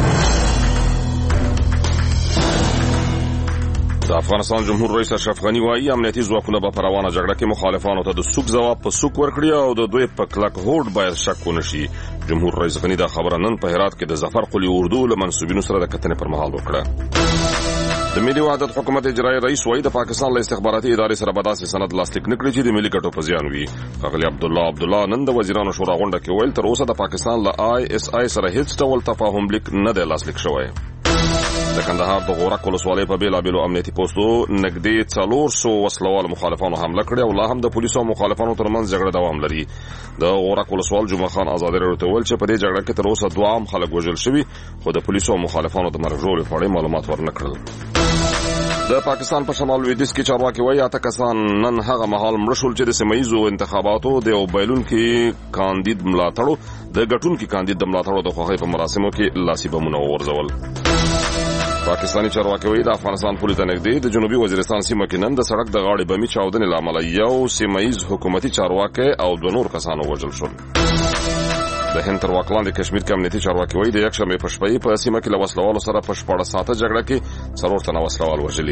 د افغانستان جمهور رئیس اشرف غنی وايي امنیتي ځواکونه په روانه جګړه کې مخالفانو ته د سوق جواب په سوق ورکړي او د دوی په کلک هوډ باید شک ونشي. جمهور رئیس غنی دا خبره نن په هرات کې د ظفر قلی اردو له منسوبینو سره د کتنې پر مهال وکړه. د ملي وحدت حکومت اجرایي رئیس وايي د پاکستان له استخباراتي ادارې سره به داسې سند لاسلیک نه کړي چې د ملي ګټو په زیان وي. ښاغلي عبدالله نن د وزیرانو شورا غونډه کې ویل تر اوسه د پاکستان له ISI سره هیڅ ډول تفاهم لیک نه دی لاسلیک شوی. د کندهار د غورک ولسوالۍ په بیلابیلو امنیتي پوسټو نږدې 400 وسلوال مخالفانو حمله کړې او لا هم د پولیسو او مخالفانو ترمنځ جګړه دوام لري. د غورک ولسوال جمعه خان آزادي راډیو ته ویل چې په دې جګړه کې تر اوسه 2 عام خلک وژل شوي خو د پولیسو او مخالفانو د مرګ ژوبلې په اړه معلومات ورنکړل. د پاکستان په شمال لویدیځ کې چارواکي وايي 8 کسان نن هغه مهال مړ شول چې د سیمایي انتخاباتو د یو بایلونکي کاندید ملاتړو د ګټونکي کاندید د ملاتړو د خوښۍ په مراسمو کې لاسي بمونه ورزول. پاکستاني چارواکي وايي د افغانستان پولیس ته نږدې د جنوبي وزیرستان سیمه کې نن د سړک د غاړې بمي چاودنې لامل یو سیمایي حکومتي چارواکي او 2 نور کسانو وژل شول. د هند تر واکلان د کشمیر کې امنیتي چارواکي وايي د یکشنبه په شپه په سیمه کې له وسلوالو سره په 14 ساعته جګړه کې 4 تنه وسلوال وژلي.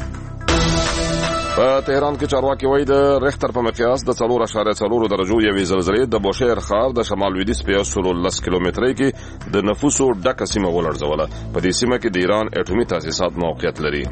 په تهران کې چارواکي وايي د ریختر په مقیاس د 4.4 درجو یوې زلزلې د بوشهر ښار د شمال لویدیځ په 110 کیلومترۍ کې د نفوسو ډکه سیمه ولړزوله. په دې سیمه کې د ایران اټومي تاسیسات موقعیت لري.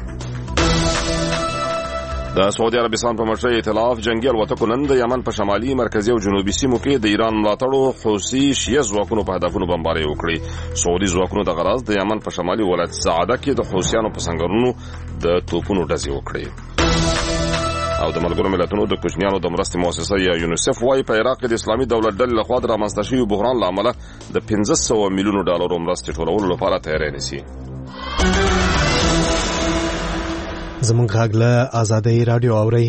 د سعودي عربستان په مشرۍ ائتلاف جنگي الوتکو نن د یمن په شمالي مرکزي او جنوبي سیمو کې د ایران ملاتړو حوثي شیعه ځواکونو په هدفونو بمباري وکړي. سعودي ځواکونو د غراز د یمن په شمالي ولایت سعده کې د حوثیانو په سنگرونو د توپونو ډزې وکړي. او د ملګرو ملتونو د کوچنیانو د مرستې مؤسسه یا یونیسف وايي په عراق کې د اسلامي دولت ډلې لخوا د رامنځته شوي بحران له امله د 1500 میلیونو ډالرو مرستې ټولولو لپاره تیاری نیسي. زمونږ غږ له آزادۍ رادیو اورئ.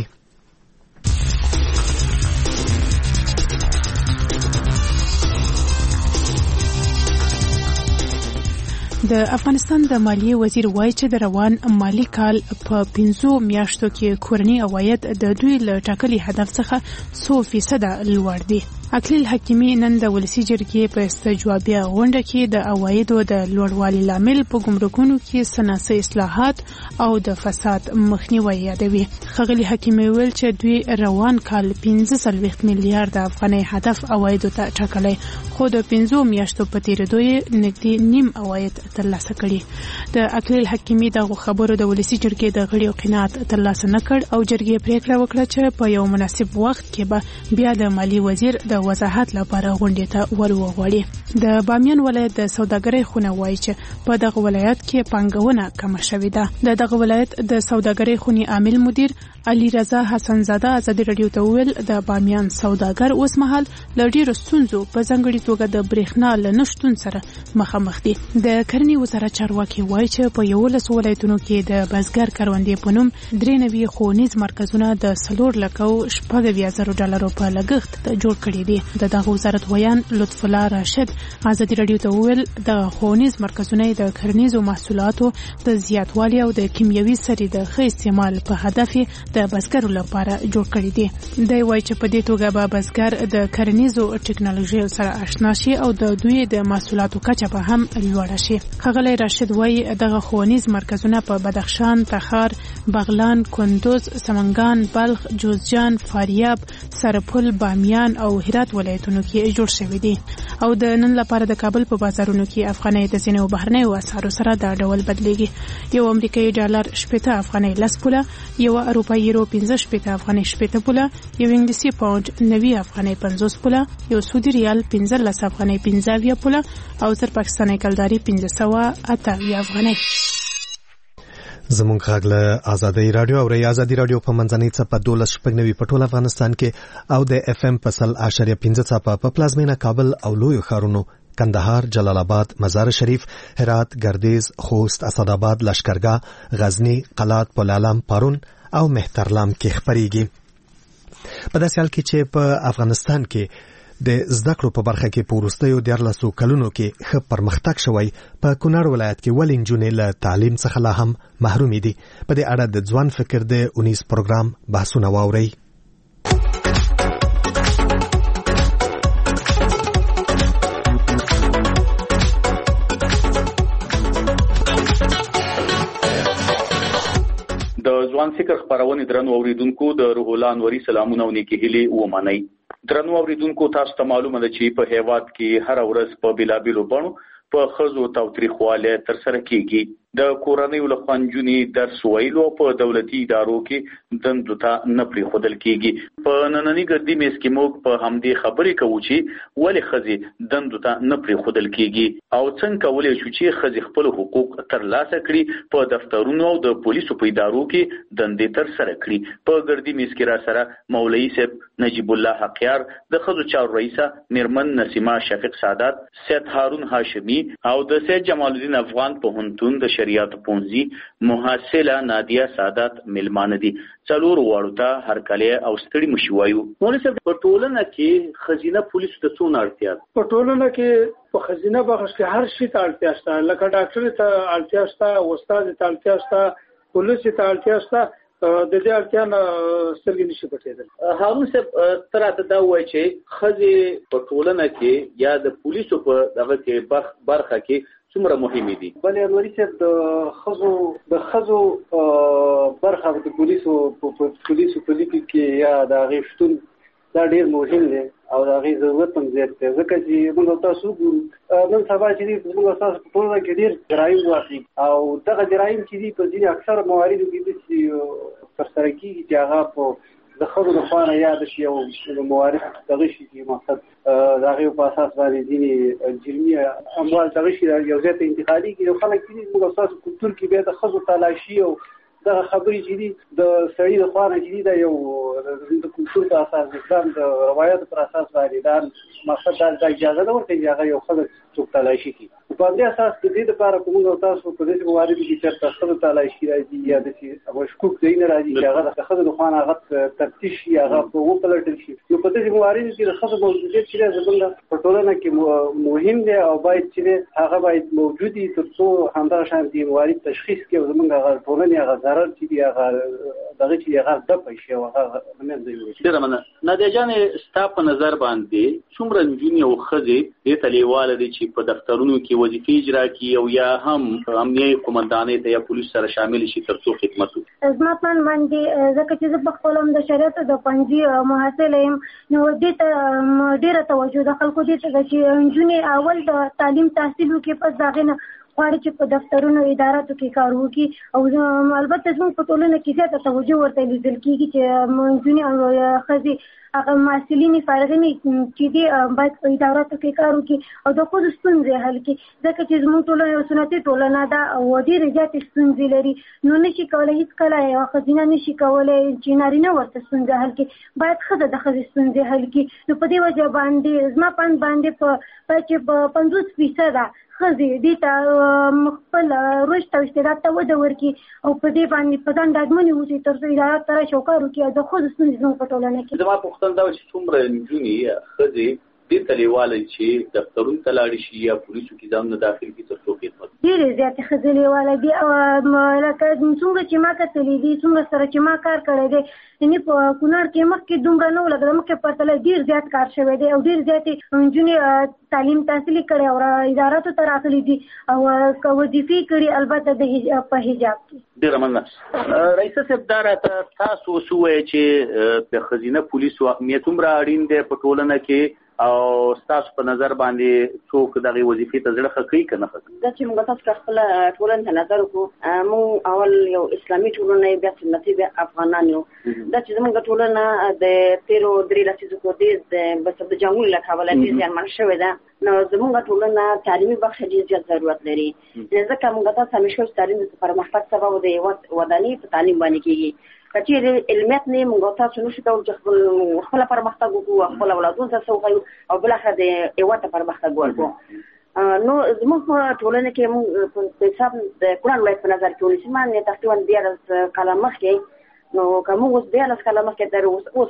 د افغانستان د مالیې وزیر وایي چې د روان مالی کال په 5 میاشتو کې کورنی عواید د دوی له ټاکلي هدف څخه 100% لوړ دي. اکلیل حکیمی نن د ولسی جرګې په استجوابیه غونډه کې د عوایدو د لوړوالي لامل په ګمرکونو کې سناسي اصلاحات او د فساد مخنیوي یادوي. ښاغلي حکیمی ویل چې دوی روان کال 15 میلیارډ افغانۍ هدف عوایدو ته ټاکلی خو د 5 میاشتو په تیریدو یې نږدې نیم عواید ترلاسه کړي. د اکلیل حکیمی دغه خبرو د ولسی جرګې د غړیو قناعت ترلاسه نه کړ او جرګې پریکړه وکړه چې په یو مناسب وخت کې به بیا د مالی وزیر د وضاحت لپاره غونډې ته ورغواړي. د بامیان ولایت د سوداګرۍ خونه وایي چې په دغه ولایت کې پانګونه کمه شوې ده. دغه ولایت د سوداګرۍ خونې عامل مدیر علي رضا حسن زاده آزادي رادیو ته ویل د بامیان سوداګر اوس مهال له ډیرو ستونزو په ځانګړي توګه د برېښنا له نشتون سره مخامخ دي. د کرنې وزارت چارواکي وایي چې په 11 ولایتونو کې د بزګر کروندې په نوم 93 ښوونیز مرکزونه د 4,46,000 ډالرو په لګښت جوړ کړي دي. دغه وزارت ویان لطف الله راشد آزادي رادیو ته ویل د ښوونیز مرکزونه د کرنیزو محصولاتو د زیاتوالي او د کیمیاوي سرې د ښه استعمال په هدف د بزګرو لپاره جوړ کړي دي. دی وایي چې په دې توګه به بزګر د کرنیزو ټکنالوژي سره آشنا شي او د دوی د محصولاتو کچه به هم لوړه شي. ښاغلی راشد وایي دغه ښوونیز مرکزونه په بدخشان، تخار، بغلان، کندوز، سمنګان، بلخ، جوزجان، فاریاب، سرپل، بامیان او هرات ولایتونو کې جوړ شوی دی او د نن لپاره د کابل په بازارونو کې افغانۍ د ځینو بهرنیو اسعارو سره د ډول بدلیږي. یو امریکایي ډالر 80 افغانۍ 10 پوله، یو اروپایي یورو 15 افغانۍ 80 پوله، یو انګلیسي پاونډ 90 افغانۍ 50 پوله، یو سعودي ریال 15 افغانۍ 15 پوله او تر پاکستاني کلداري 1508 افغانۍ. زمونږ غږ له آزادۍ رادیو او آزادۍ رادیو په منځنۍ څپه 12.9 په ټول افغانستان کې او د اف ام په 100.5 څپه په پلازمینه کابل او لویو ښارونو کندهار، جلال آباد، مزار شریف، هرات، ګردیز، خوست، اسداباد، لشکرګاه، غزنی، قلات، پلالام، پارون او مهترلام کې خبريږي. په داسې حال کې چې په افغانستان کې د زده کړو په برخه کې په وروستیو 14 کلونو کې ښه پرمختګ شوی، په کونړ ولایت کې ولې نجونې له تعلیم څخه لا هم محرومې دي؟ په دې اړه د ځوان فکر د 19 پروګرام بحثونه واورئ. د ځوان فکر خبرونه درنو اوریدونکو د روح الله انوري سلامونه او نیکی هیلي ومنئ. درنو اوریدونکو تاسو ته معلومه ده چې په هیواد کې هر ورځ په بلابلو بڼو په خزو تاوتریخواله تر سره کیږي. د کورنۍ لخوا نجونې درس ویلو په دولتي ادارو کې دندو ته نه پریښودل کیږي. په نننۍ ګردي میز کې موږ په همدې خبرې کوو چې ولې ښځې دندو ته نه پریښودل کیږي او څنګه کولی شو چې ښځې خپل حقوق ترلاسه کړي، په دفترونو او د پولیسو په ادارو کې دندې تر سره کړي. په ګردي میز کې را سره مولوي صاحب نجیب الله حقیار، د ښځو چارو رئیسه میرمن نسیمه شفیق سعادت، سید هارون هاشمی او د سید جمال الدین افغان پوهنتون د شریعت پونځي محصله نادیه سعادت ملمانه دي. څلور واړو ته هر کله او ستړي مشوایو. مولوي صاحب، په ټولنه کې خزینه پولیسو ته څونه اړتیا ده؟ په ټولنه کې په خزینه بخش کې هر شي ته اړتیا شته، لکه ډاکټر ته اړتیا شته، استاد ته اړتیا شته، پولیس ته اړتیا شته. د دې اړتیا نه سترګې نشي پټېدل. هارون صاحب، تر اته دا وایي چې خزې په ټولنه کې یا د پولیسو په دغه کې برخه کې څومره مهمه دي؟ بلې انوري صاحب، د خزو برخه د پولیسو په لیکي کې یا د غیشتون دا ډیر مهم دی او دا غي ضرورت هم زیات دی، ځکه چې موږ تاسو ګورو نن سبا چې موږ تاسو په ټولنه کې ډیر جرایم واقع او دغه جرایم چې دي په ځینې اکثر مواردو کې چې ترسره کیږي چې هغه په د خلکو د خوا نه یاد شي او موارد دغه شي چې مقصد د هغې په اساس باندې ځینې جرمي اموال دغه شي یو ځای ته انتقالي کړي. خلک چې موږ تاسو کلتور کې بیا د ښځو تلاشي او دغه خبرې چې دي د سړي د خوا نه چې دي دا یو د کلتور په اساس د اسلام د روایاتو پر اساس باندې دا مقصد دا اجازه نه ورکوي چې هغه یو ښځه څوک تلاشي کړي. په همدې اساس د دې لپاره که موږ تاسو په داسې مواردو کې چېرته ښځو تلاشي راځي یا داسې مشکوک ځایونه راځي چې هغه د ښځو د خوا نه هغه تفتیش شي، هغه وپلټل شي، نو په داسې مواردو کې د ښځو موجودیت چې دی زموږ په ټولنه کې مهم دی او باید چې دی هغه باید موجود وي تر څو همدغه شانتې موارد تشخیص کړي او زموږ هغه ټولنې هغه ضرر چې دی هغه دغه چې هغه دفع شي او هغه له منځه یوړي. ډېره مننه. نادیه جانې، ستا په نظر باندې څومره نجونې او ښځې دې ته لیواله دي چې په دفترونو کې وظیفې اجرا کړي او یا هم امنیه قومندانۍ ته یا پولیس سره شامل شي تر څو خدمت وکړي؟ زما په باندې ځکه چې زه په خپل هم د شریعت د پنځي محصله یم، نو دې ته ډېره توجه د خلکو دې ته چې نجونې اول د تعلیم تحصیل وکړي، پس د هغې نه غواړي چې په دفترونو اداراتو کې کار وکړي. او البته زموږ په ټولنه کې زیاته توجه ورته لیدل کېږي چې نجونې او ښځې هغه محصلین فارغین چې دي باید په اداراتو کې کار وکړي او د خپلو ستونزې حل کړي، ځکه چې زموږ ټولنه یو سنتي ټولنه ده او ډېرې زیاتې ستونزې لري، نو نشي کولی هېڅکله یوه ښځینه نشي کولی چې نارینه ورته ستونزه حل کړي، باید ښځه د ښځې ستونزې حل کړي. نو په دې وجه باندې زما پند باندې په 50% ښځې دې ته خپل رشد او استعداد ته وده ورکړي او په دې باندې په ځان ډاډمنې اوسي تر څو ادارات ته راشي او کار وکړي او د ښځو ستونزې زموږ په ټولنه کې. زما پوښتنه دا وه چې څومره نجونې ښځې دې ته لیواله چې دفترونو ته لاړې شي یا پولیسو کې ځانونه داخل کړي تر څو خدمت ډېرې زیاتې ښځې لیواله دي لکه څومره چې ما کتلي دي څومره سره چې ما کار کړی دی یعنې په کونړ کې مخکې دومره نه و لکه د مخکې پرتله ډېر زیات کار شوی دی او ډېر زیاتې نجونې تعلیم تحصیل کړی او اداراتو ته راغلي دي او وظیفې کړي البته په حجاب کې. ډېره مننه. رئیسه صاحب دا راته تاسو څه وایئ چې د ښځینه پولیسو اهمیت څومره اړین دی په ټولنه کې او ستاسو په نظر باندې څوک دغه وظیفې ته زړه ښه کوي که نه ښه کوي؟ دا چې موږ تاسو خپل ټولنې ته نظر وکړو موږ اول یو اسلامي ټولنه بیا سنتي بیا افغانان یو دا چې زموږ ټولنه د تیرو 3 لسیزو کې بس د جنګونو له کبله ډېر زیانمن شوې ده نو زموږ ټولنه تعلیمي برخه ډېر زیات ضرورت لري ځکه موږ تاسو همیشه تعلیم د پرمختګ سبب د ودانۍ په تعلیم باندې کېږي که چېرې علمیت نه موږ تاسو نشو کولی چې خپله پرمختګ وکړو خپل اولادونو ته څه وښیو او بالاخره د هېواد ته پرمختګ ورکړو نو زموږ په ټولنه کې موږ په حساب د کونړ ولایت په نظر کې ونیسو ما تقریبا 12 کاله مخکې نو که موږ اوس 12 کاله مخکې تر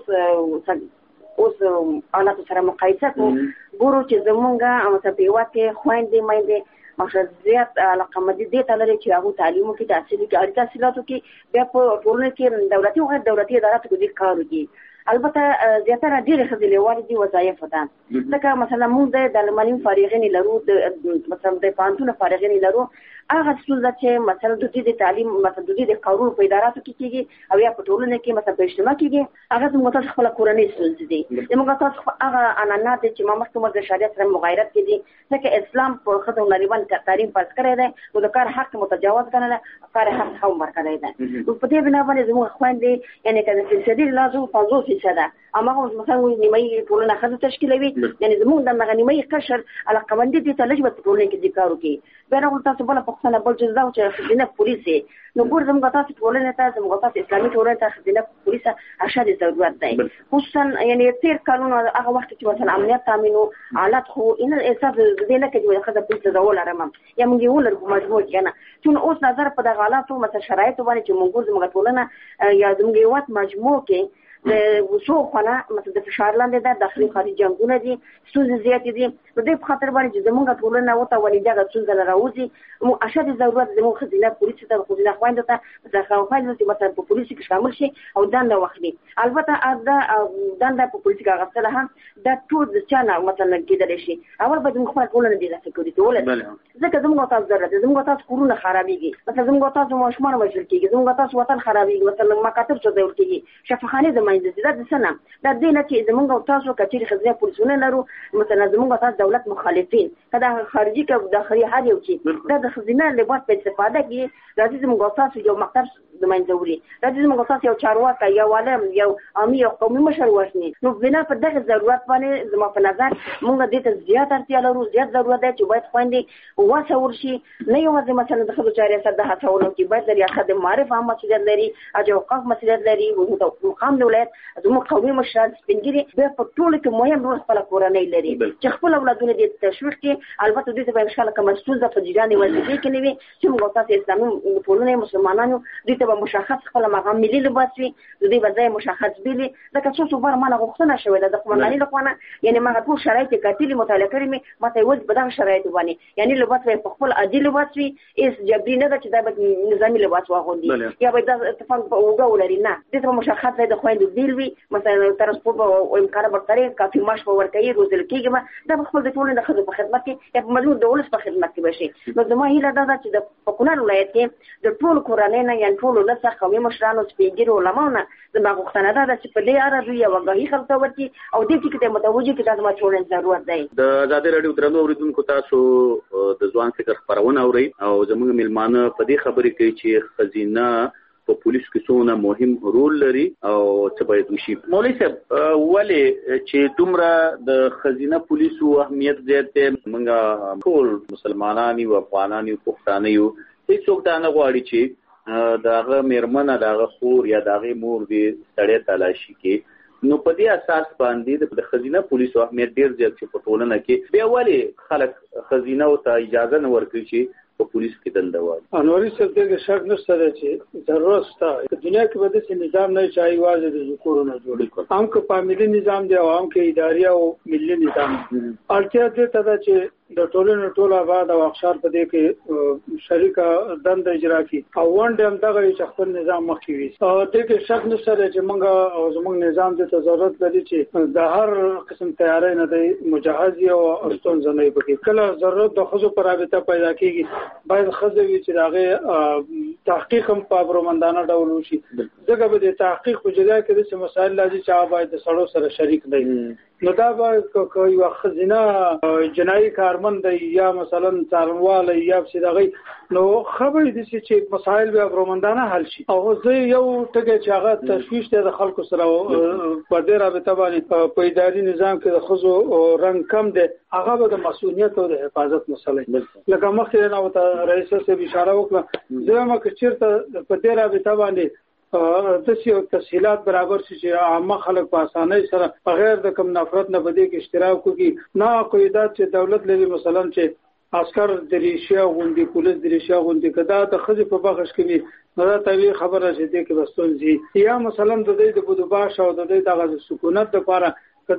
اوس حالاتو سره مقایسه کړو ګورو چې زمونږ په هېواد کې خویندې میندې مقصد زیات علاقمند دي دې ته لري چې هغوی تعلیم وکړي تحصیل وکړي اړین تحصیلاتو کې بیا په ټولنه کې دولتي او غیر دولتي اداراتو کې ډېر کار وکړي البته زیاتره ډېرې ښځې لیوالې دي وظایف ده ځکه مثلا موږ د معلم فارغینې لرو مثلا د پوهنتون فارغینې لرو هغه ستونزه چې مثلا د دې د تعلیم مثلا د دې د کارونو په اداراتو کې کېږي او یا په ټولنه کې مثلا په اجتماع کېږي هغه زموږ تاسو خپله کورنۍ ستونزې دي زموږ تاسو هغه عنعنات دي چې ما مخکې د شریعت سره مغایرت کې دي ځکه اسلام په ښځو او نارینه تعلیم فرض کړی دی نو د کار حق متجاوز ګڼلی کار حق هم ورکړی دی نو په دې بنا باندې زموږ خویندې یعنې که د فیصدي لازم 50% هماغه مثلا نیمایي ټولنه ښځو تشکیلوي یعنې زموږ دغه نیمایي قشر علاقمندي دې ته لږ به په ټولنه کې دې کار وکړي بیا راغلو تاسو بله پوښتنه بل جز دا و چې ښځینه پولیس یې نو ګور زموږ تاسو ټولنې ته زموږ تاسو اسلامي ټولنې ته ښځینه پولیس اشد ضرورت دی خصوصا یعنې تېر کلونه هغه وخت چې مثلا امنیت تامین و حالت خو این احساس دې نه کوي چې ښځه پولیس ته زه ولرم یا موږ یې ولرو په مجبور کې نه چون اوس نظر په دغه حالاتو مثلا شرایطو باندې چې موږ زموږ ټولنه یا زموږ هېواد مجموع کې د وسو خونه مثلا د فشار لاندې ده داخلي خارجي جنګونه دي ستونزې زیاتې دي نو دې په خاطر باندې چې زموږ ټولنه وتواني دغه ستونزه نه راوځي اشد ضرورت زموږ ښځینه پولیسو ته ښځینه خویندو ته خویندو چې مثلا په پولیسو کې شامل شي او دنده واخلي البته دا دنده په پولیسو کې اخیستل هم دا ټول د چا نه مثلا کېدلی شي اول به زموږ خپله ټولنه دې داسې کړي ولې ځکه زموږ تاسو ضرورت دی زموږ تاسو کورونه خرابېږي مثلا زموږ تاسو ماشومان وژل کېږي زموږ تاسو وطن خرابېږي مثلا مکاتب چوځول کېږي شفاخانې د منځ دي دا د څه نه دا دې نه چې زموږ تاسو که چېرې ښځینه پولیسونه لرو مثلا زموږ تاسو دولت مخالفین که دا خارجي که داخلي هر یو چې دا د ښځینه لباس په استفاده کې راځي زموږ تاسو یو مکتب د منځه وړي راځي زموږ تاسو یو چارواکی یو عالم یو عامي یو قومي مشر وژني نو بنا پر دغه ضرورت باندې زما په نظر موږ دې ته زیات اړتیا لرو زیات ضرورت دی چې باید خویندې وهڅول شي نه یوازې مثلا د ښځو چارې ریاست د هڅولو کې باید د ریاست د معارف هم مسؤلیت لري د اوقاف مسؤلیت لري مقام د ولایت زموږ قومي مشران سپین ږیري بیا په ټولو کې مهم رول خپله کورنۍ لري چې خپل اولادونه دې تشویق کړي البته دوی ته به انشاءالله کومه ستونزه په جریان وظیفې کې نه وي چې موږ تاسو اسلامي ټولنې مسلمانانو دوی ته به مشخص خپله مقام ملي لباس وي د دوی به ځای مشخص بيلي لکه څو څو بار مانه غوښتنه شوې ده د قومندانۍ لخوا نه یعنې ما ټول شرایط یې کتلي مطالعه کړي مې ماته یوازې په دغه شرایطو باندې یعنې لباس به په خپل عادي لباس وي هېڅ جبري نه ده چې دا به نظامي لباس واغوندي یا به دا اتفاق په اوږه ولري نه دې ته به مشخص ځای د خویندو بیل وي مثلا ترانسپورټ به امکانه ورکړي کافي معاش به ورکوي روزل کېږي به دا به خپل د ټولنې د ښځو په خدمت کې یا په مجموع د ولس په خدمت کې به شي نو زما هیله دا ده چې په کونړ ولایت کې د ټولو کورنۍ نه یعنې ټولو نسخ قومي مشرانو سپین ږیرو علماو نه زما غوښتنه دا ده چې په دې اړه دوی یو آګاهي خلکو ته ورکړي او دې ټکي ته متوجه کړي دا زما ټولنې ضرورت دی د ازادي راډیو درنو اورېدونکو تاسو د ځوان فکر خپرونه اورئ او زموږ میلمانه په دې خبرې کوي چې ښځینه په پولیسو کې څومره مهم رول لري او څه باید وشي مولوي صاحب ولې چې دومره د ښځینه پولیسو اهمیت زیات دی موږ ټول مسلمانان یو افغانان یو پښتانه یو هېڅوک دا نه غواړي چې د هغه مېرمنه د هغه خور یا د هغې مور دې سړی تلاشي کې نو په دې اساس باندې د ښځینه پولیسو اهمیت ډېر زیات چې په ټولنه کې بیا ولې خلک ښځینهو ته اجازه نه ورکوي چې په پولیس کې دنده واخلي انوري صاحب دغه شک نشته دی چې ضرورت شته په دنیا کې به داسې نظام نه وي چې یوازې د ذکورو نه جوړ هم که فامیلي نظام دی او هم که اداري او ملي نظام اړتیا دې ته ده چې د ټولنې ټول آباد او اقشار په دې کې شریکه دنده اجرا کړي او ونډه هم دغه چې خپل نظام مخکې وي. دې کې شک نشته چې موږ او زموږ نظام ته ضرورت لري چې د هر قسم تیاری نه دی مجهز او ستونزه نه پکې. کله ضرورت د ښځو پر رابطه پیدا کېږي باید ښځې وي چې هغې تحقیق هم په ابرومندانه ډول وشي. ځکه به د تحقیق په جریان کې داسې مسایل راځي چې هغه باید د سړو سره شریک دی. نو دا به که یوه ښځینه جنایي کارمند دی یا مثلا څارنواله یا پسې دغې نو ښه به یې داسې چې مسایل به ابرومندانه حل شي. او زه یو ټکی چې هغه تشویش دی د خلکو سره په دې رابطه باندې په اداري نظام کې د ښځو رنګ کم دی هغه به د مسؤلیت او د حفاظت مسله لکه مخکې نه ورته رئیس صاحب اشاره وکړه. زه وایم که چېرته په دې رابطه باندې داسې تسهیلات برابر شي چې عامه خلک په اسانۍ سره بغیر د کوم نفرت نه په دې کې اشتراک وکړي. نه قیودات چې دولت لري مثلا چې عسکر دریشیا غوندي پولیس دریشیا غوندي که دا د ښځې په بخش کې وي نو دا طبیعي خبره چې دې کې به ستونزې یا مثلا د دوی د بودوباش او د دوی دغه سکونت دپاره که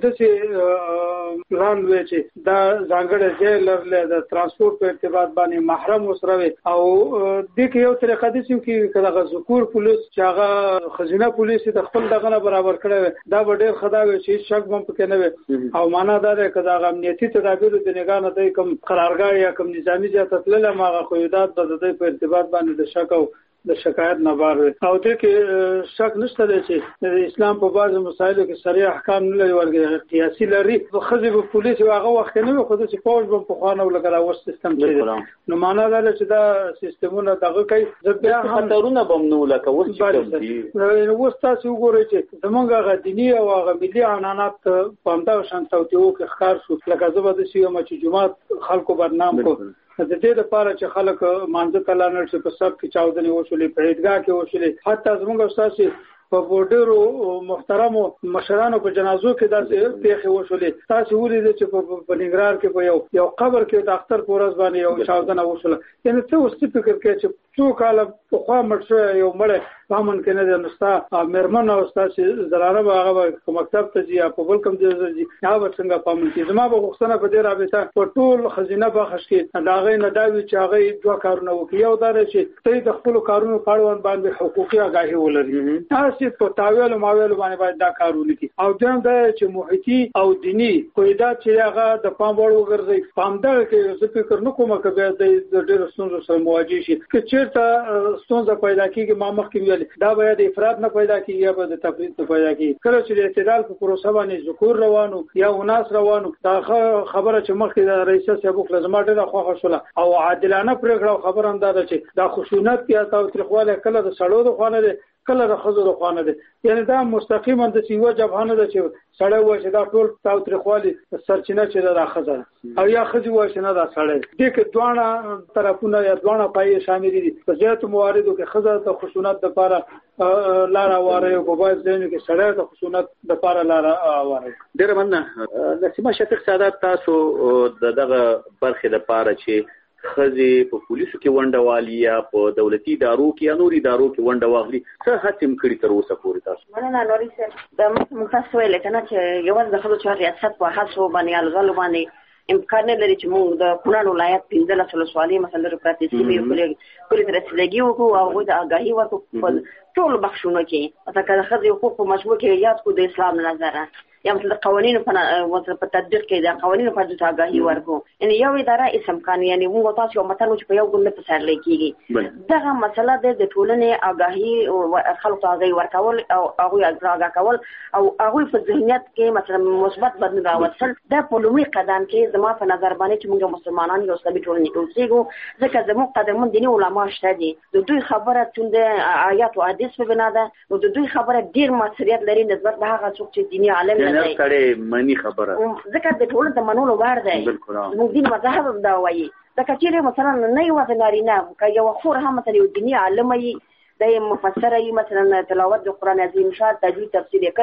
داسې پلان وی چې دا ځانګړی ځای لرلی د ترانسپورټ په ارتباط باندې محرم ورسره وي او دې کې یو طریقه داسې وکړي که دغه ذکور پولیس چې هغه ښځینه پولیس د خپل دغه نه برابر کړی وي دا به ډېر ښه دا وي چې هېڅ شک به هم پکې نه وي. او معنا دا دی که د هغه امنیتي تدابیرو د نګاه نه دی کوم قرارګاه یا کوم نظامي ځای ته تللی هم هغه قیودات به د دوی په ارتباط باندې د شک او د شکایت نه بار وي. او دې کې شک نشته دی چې د اسلام په بعضو مسایلو کې صریح احکام نه لري ورګې قیاسي لري. ښځې به پولیس هغه وخت کې نه وي خو داسې فوج به پخوا نه و لکه دا اوس سیستم چې دی نو معنا دا ده چې دا سیستمونه دغه کوي. زه بیا خطرونه به هم نه و لکه اوس چې اوس تاسې وګورئ چې زموږ هغه دیني او هغه ملي عنعنات په همدغه شان توطیو کې ښکار شو. لکه زه به داسې یم چې جومات خلکو بدنام کړو د دې لپاره چې خلک مانځه ته لاړ شي په سب کې چاودنې وشولې په عیدګاه کې وشولې حتی زموږ استاد په بورډرو محترمو مشرانو په جنازو کې داسې پیښې وشولې. تاسو ولیدئ چې په ننګرهار کې په یو قبر کې د اختر په ورځ باندې یو چاودنه وشوله. یعنې ته اوس څه فکر کوې چې څو کاله پخوا مړ شوی یو مړی امن کې نه دی نو ستا مېرمن او ستاسې زراره به هغه به مکتب ته ځي یا په بل کوم ځای ته ځي هغه به څنګه په امن کې. زما به غوښتنه په دې رابطه په ټول ښځینه بخش کې د هغې نه دا وي چې هغې دوه کارونه وکړي. یو دا دی چې ته د خپلو کارونو په اړوند باندې حقوقي آګاهي ولري تاسې په تاویلو ماویلو باندې باید دا کار ولیکي. او دویم دا چې محیطي او دیني قیودات چې هغه د پام وړ وګرځي. په همدغه کې زه فکر نه کوم که بیا د ډېرو ستونزو سره مواجه شي. که چېرته ستونزه پیدا کېږي ما مخکې ویل دا باید د افراط نه پیدا کېږي یا به د تفریط نه پیدا کېږي. کله چې د اعتدال په پروسه باندې ذکور روانو یا اناس روانو دا خبره چې مخکې د رئیس صاحب وکړه زما ډېره خوښه شوله او عادلانه پرېکړه او خبره هم دا ده چې دا خشونت یا تاوتریخوالی کله د سړو د خوا نه دی کله د ښځو د خوا نه دی. یعنې دا مستقیما داسې یوه جبهه نه ده چې سړی ووایي چې دا ټول تاوتریخوالي سرچینه چې ده دا ښځه ده او یا ښځې ووایي چې نه دا سړی. دې کې دواړه طرفونه یا دواړه پایې شاملې دي. په زیاتو مواردو کې ښځه د خشونت دپاره لاره هواروي او په بعض ځایونو کې سړی د خشونت دپاره لاره هواروي. ډېره مننه. نسیمه شفیق سعادت تاسو د دغه برخې دپاره چې ښځې په پولیسو کې ونډه والي یا په دولتي ادارو کې یا نورو ادارو کې ونډه واخلي څه هڅې هم کړي تر اوسه پورې تاسو؟ مننه نوري صاحب. د موږ تاسو ویلې که نه چې یوازې د ښځو چې ریاست په هڅو باندې الغلو باندې امکان نه لري چې موږ د کونړ ولایت 15 ولسوالۍ مثلا لرو پراتې سیمې پورې ته رسېدګي وکړو او هغوی ته آګاهي ورکړو په ټولو بخشونو کې مثلا که د ښځې حقوق په مجموع کې یاد کړو د اسلام له نظره یا مثلا د قوانینو په تطبیق کې د قوانینو په اړه آګاهي ورکړو. یعنې یو اداره هېڅ امکان یعنې موږ تاسو یو متل چې په یو ګل نه پسرلی کېږي. دغه مسله د ټولنې آګاهي خلکو ته آګاهي ورکول او هغوی آګاه کول او هغوی په ذهنیت کې مثلا مثبت بدلون راوستل دا په لومړي قدم کې زما په نظر باندې چې موږ مسلمانان یو اسلامي ټولنې کې اوسېږو ځکه زموږ قدرمن دیني علما شته دي د دوی خبره چون د آیات او حدیث په بنا ده نو د دوی خبره ډېر موثریت لري نسبت د هغه څوک چې دیني عالم سړی مني خبره ځکه د ټولنې د منلو وړ دی. زموږ دین مذهب هم دا وایي ځکه چېرې مثلا نه یوازې نارینه که یوه خور هم مثلا یو دیني عالمه وي د مفسره وي مثلا تلاوت د قرآن عظیم شان تجوید تفسیر یې کړی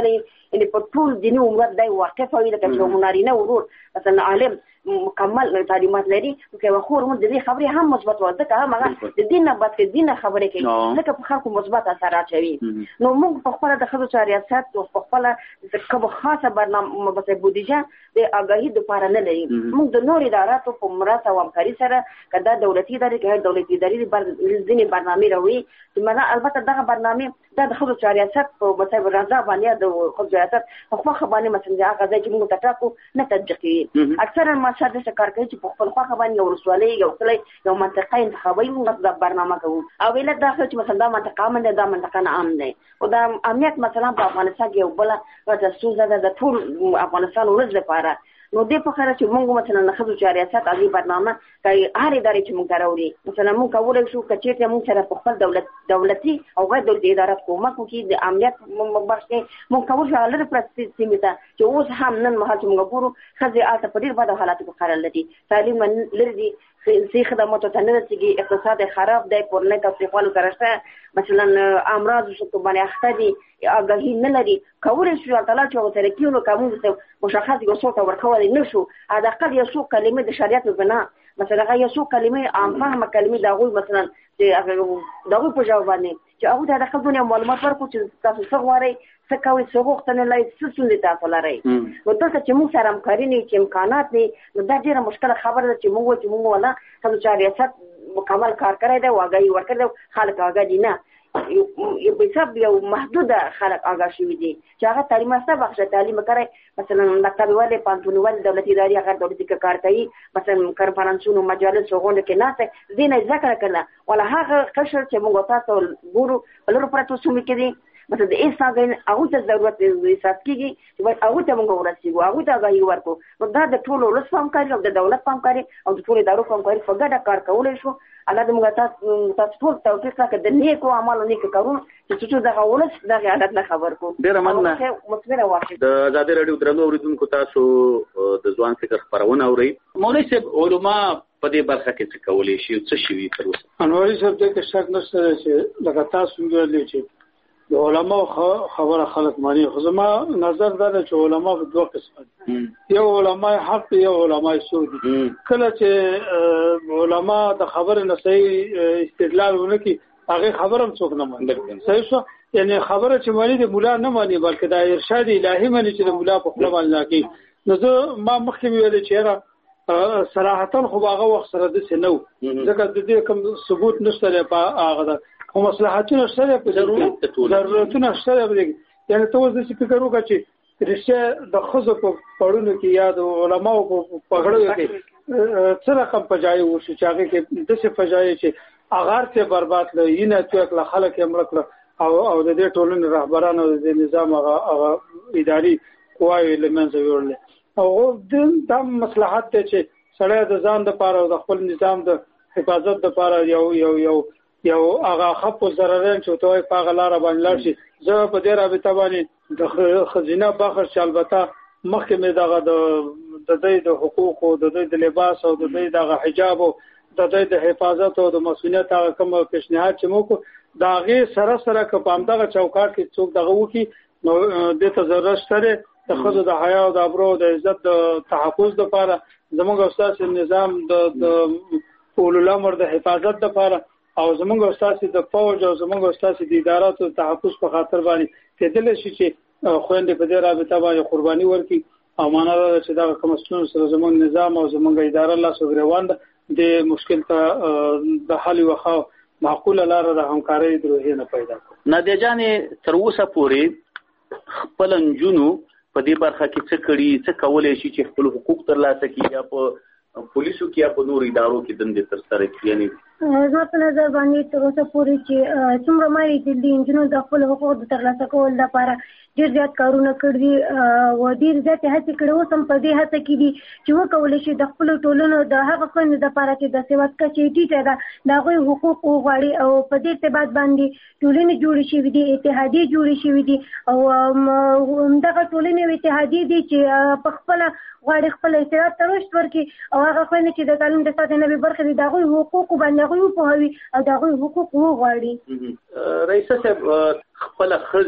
یعنی په ټول دیني امت دی واقف وي لکه چې منارینه ورور مثلا عالم مکمل تعلیمات لري که خور مون د دې خبرې هم مثبت وځه که هم هغه د دین نه بد کې دین خبرې کوي لکه په خلکو مثبت اثرات شوي نو موږ په خپل د ښځو ریاست او په خپل کوم خاصه برنامه بس بودیجه د آگاهی لپاره نه لري موږ د نور اداراتو په مرسته او همکاري سره کدا دولتي ادارې کې دولتي ادارې ځینې برنامې راوي چې البته دغه برنامې د ښځو ریاست په مصیب رضا باندې د ښځو ریاست په خو خبرونه مثلا هغه ځای چې موږ تاسو نه تطبیقي اکثرا ما شاده کار کوي چې په خپل خو خبرونه ورسولې یو کله یو منطقه انتخابي موږ د برنامه کوو او ویل دا چې مثلا دا منطقه من دا منطقه نه عام نه او دا امنیت مثلا په افغانستان کې یو بل د سوزه د ټول افغانستان ورځ لپاره نو دې په خاطر چې موږ مثلا نه خدو ریاست علی برنامه کوي هر ادارې چې موږ راوړي مثلا موږ کولای شو کچې موږ سره په خپل دولتي او غیر دولتي ادارات کومک وکړي د امنیت مبارکه موږ کولای شو لږ پرستی سیمه چې اوس هم نن مهال چې موږ ګورو خځې آلته په ډیر بد حالاتو کې قرار لري تعلیم لري سي خدماتو ته نه رسیږي اقتصاد خراب دی کورنۍ تفریحوالو سره مثلا امراض شو باندې اخته دي آگاهی نه لري کولای شو تعالی چې سره کیونو کوم مشخص یو څه ورکول نه شو ادا قد یو څو کلمې د شریعت بنا مثلا یو څو کلمې عام فهمه کلمې دا غوي مثلا چې دغه په جواب باندې چې هغه د خلکو معلومات ورکو چې تاسو څه غواړئ څه کوي څه غوښتنه لري څه څه تاسو لري نو تاسو چې موږ سره همکاري نه چې امکانات نه نو دا ډیره مشکله خبره ده چې موږ ولا تاسو چې ریاست مکمل کار کړی دی واګي ورکړي خلک آگاه دي نه یو په حساب یو محدوده خلک آگاه شوي دي چې هغه تعلیم سره بخښه تعلیم کوي مثلا مکتب والے پانتونوال دولتي ادارې هغه دولتي کار کوي مثلا کنفرانسونو مجالس غونډه کې نه دینه ذکر کړه ولا هغه قشر چې موږ تاسو ګورو ولر پرته سمې کې مثلا د ایستاګین هغه ته ضرورت حساب کیږي چې هغه ته موږ ورسېږو هغه ته غوښتي ورکو نو دا د ټولو ولس پامکاري او د دولت پامکاري او د ټولو ادارو پامکاري په ګډه کار کولای شو الله دې موږ تاسو ټول توفیق راکړي د نیکو اعمالو نیک کارونه چې دغه ولس دغه عادت نه خبر کو ډیره مننه مثمره واخلئ د آزادي رادیو درنو اوریدونکو تاسو د ځوان فکر خبرونه اورئ مولوي صاحب علما په دې برخه کې څه کولای شي څه شي تر اوسه انواري صاحب دې کې شک نشته چې لکه تاسو ویلي چې د علماء خبره خلک مانی خو زما نظر دا چې علماء په دوه قسم دي یو علماء حق یو علماء سود کله چې علماء د خبره نه صحیح استدلال ونکي هغه خبره هم څوک نه مانی صحیح شو یعنی خبره چې مانی د مولا نه مانی بلکې د ارشاد الهي مانی چې د مولا په خپل باندې کوي نو زه ما مخکې ویل چې صراحتا خو هغه وخت سره د سينو ځکه د دې کوم ثبوت نشته په هغه خو مصلحتونه شته په ضرورتونه شته یعنی ته اوس د فکر وکړه چې رښتیا د خزو په پړونو کې یا د علماو په پغړو کې څه رقم پجای وشو چې هغه کې د څه پجای چې اغار ته برباد لې نه تو کله خلک یې مړکړه او د دې ټولنې رهبرانو د نظام هغه اداري قواوی لمنځه وړل او د مصلحت ته چې سړی د ځان لپاره او د خپل نظام د حفاظت لپاره یو هغه خپ ضررن چې توي په غلاره باندې لار شي زه په دې رابطه باندې د خزینه بخښ چې البته مخکې مې دغه د حقوقو د لباس او د حجاب او د حفاظت او د مسؤلیت هغه کوم پیشنهاد چې موږ دا غي سره که په همدغه چوکاټ کې څوک دغه وکي نو د ته ضرورت شته د خزو د حیا او د ابرو د عزت د تحفظ لپاره زموږ استاد نظام د اولو الامر د حفاظت لپاره او زموږ استاد د فوج او زموږ استاد د اداراتو تحفظ په خاطر باندې کېدل شي چې خويندې په دې رابطه باندې قرباني ورکړي او معنا دا چې دا کومستون سره زموږ نظام او زموږ اداره لا سوګریوان د مشکل ته د حل وخا معقوله لار د همکارۍ دروهې نه پیدا کړ نادیه جانې تر اوسه پورې خپل نجونو په دې برخه کې څه کړي څه کولای شي چې خپل حقوق ترلاسه کړي یا په پولیسو کې یا په نور ادارو کې دندې ترسره کړي یعنی زما په نظر باندې تر اوسه پورې چې څومره مې د نجونو د خپل حقوق د ترلاسه کولو لپاره ډېر زیات کارونه کړي او ډېر زیات هڅې کړي اوس هم په دې هڅه کې دي چې وکولی شي د خپلو ټولنو د هغه خویندو دپاره چې د سواد کچې ټیټه ده د هغوی حقوق وغواړي او په دې ارتباط باندې ټولنې جوړې شوي دي اتحادیې جوړې شوي دي او همدغه ټولنې او اتحادیې دي چې په خپله غواړي خپل استعداد ته رشد ورکړي او هغه خویندې چې د تعلیم د سطحې نه بې برخې دي د هغوی حقوقو باندې هغوی وپوهوي او د هغوی حقوق وغواړي. رئیسه صاحب خپله ښځې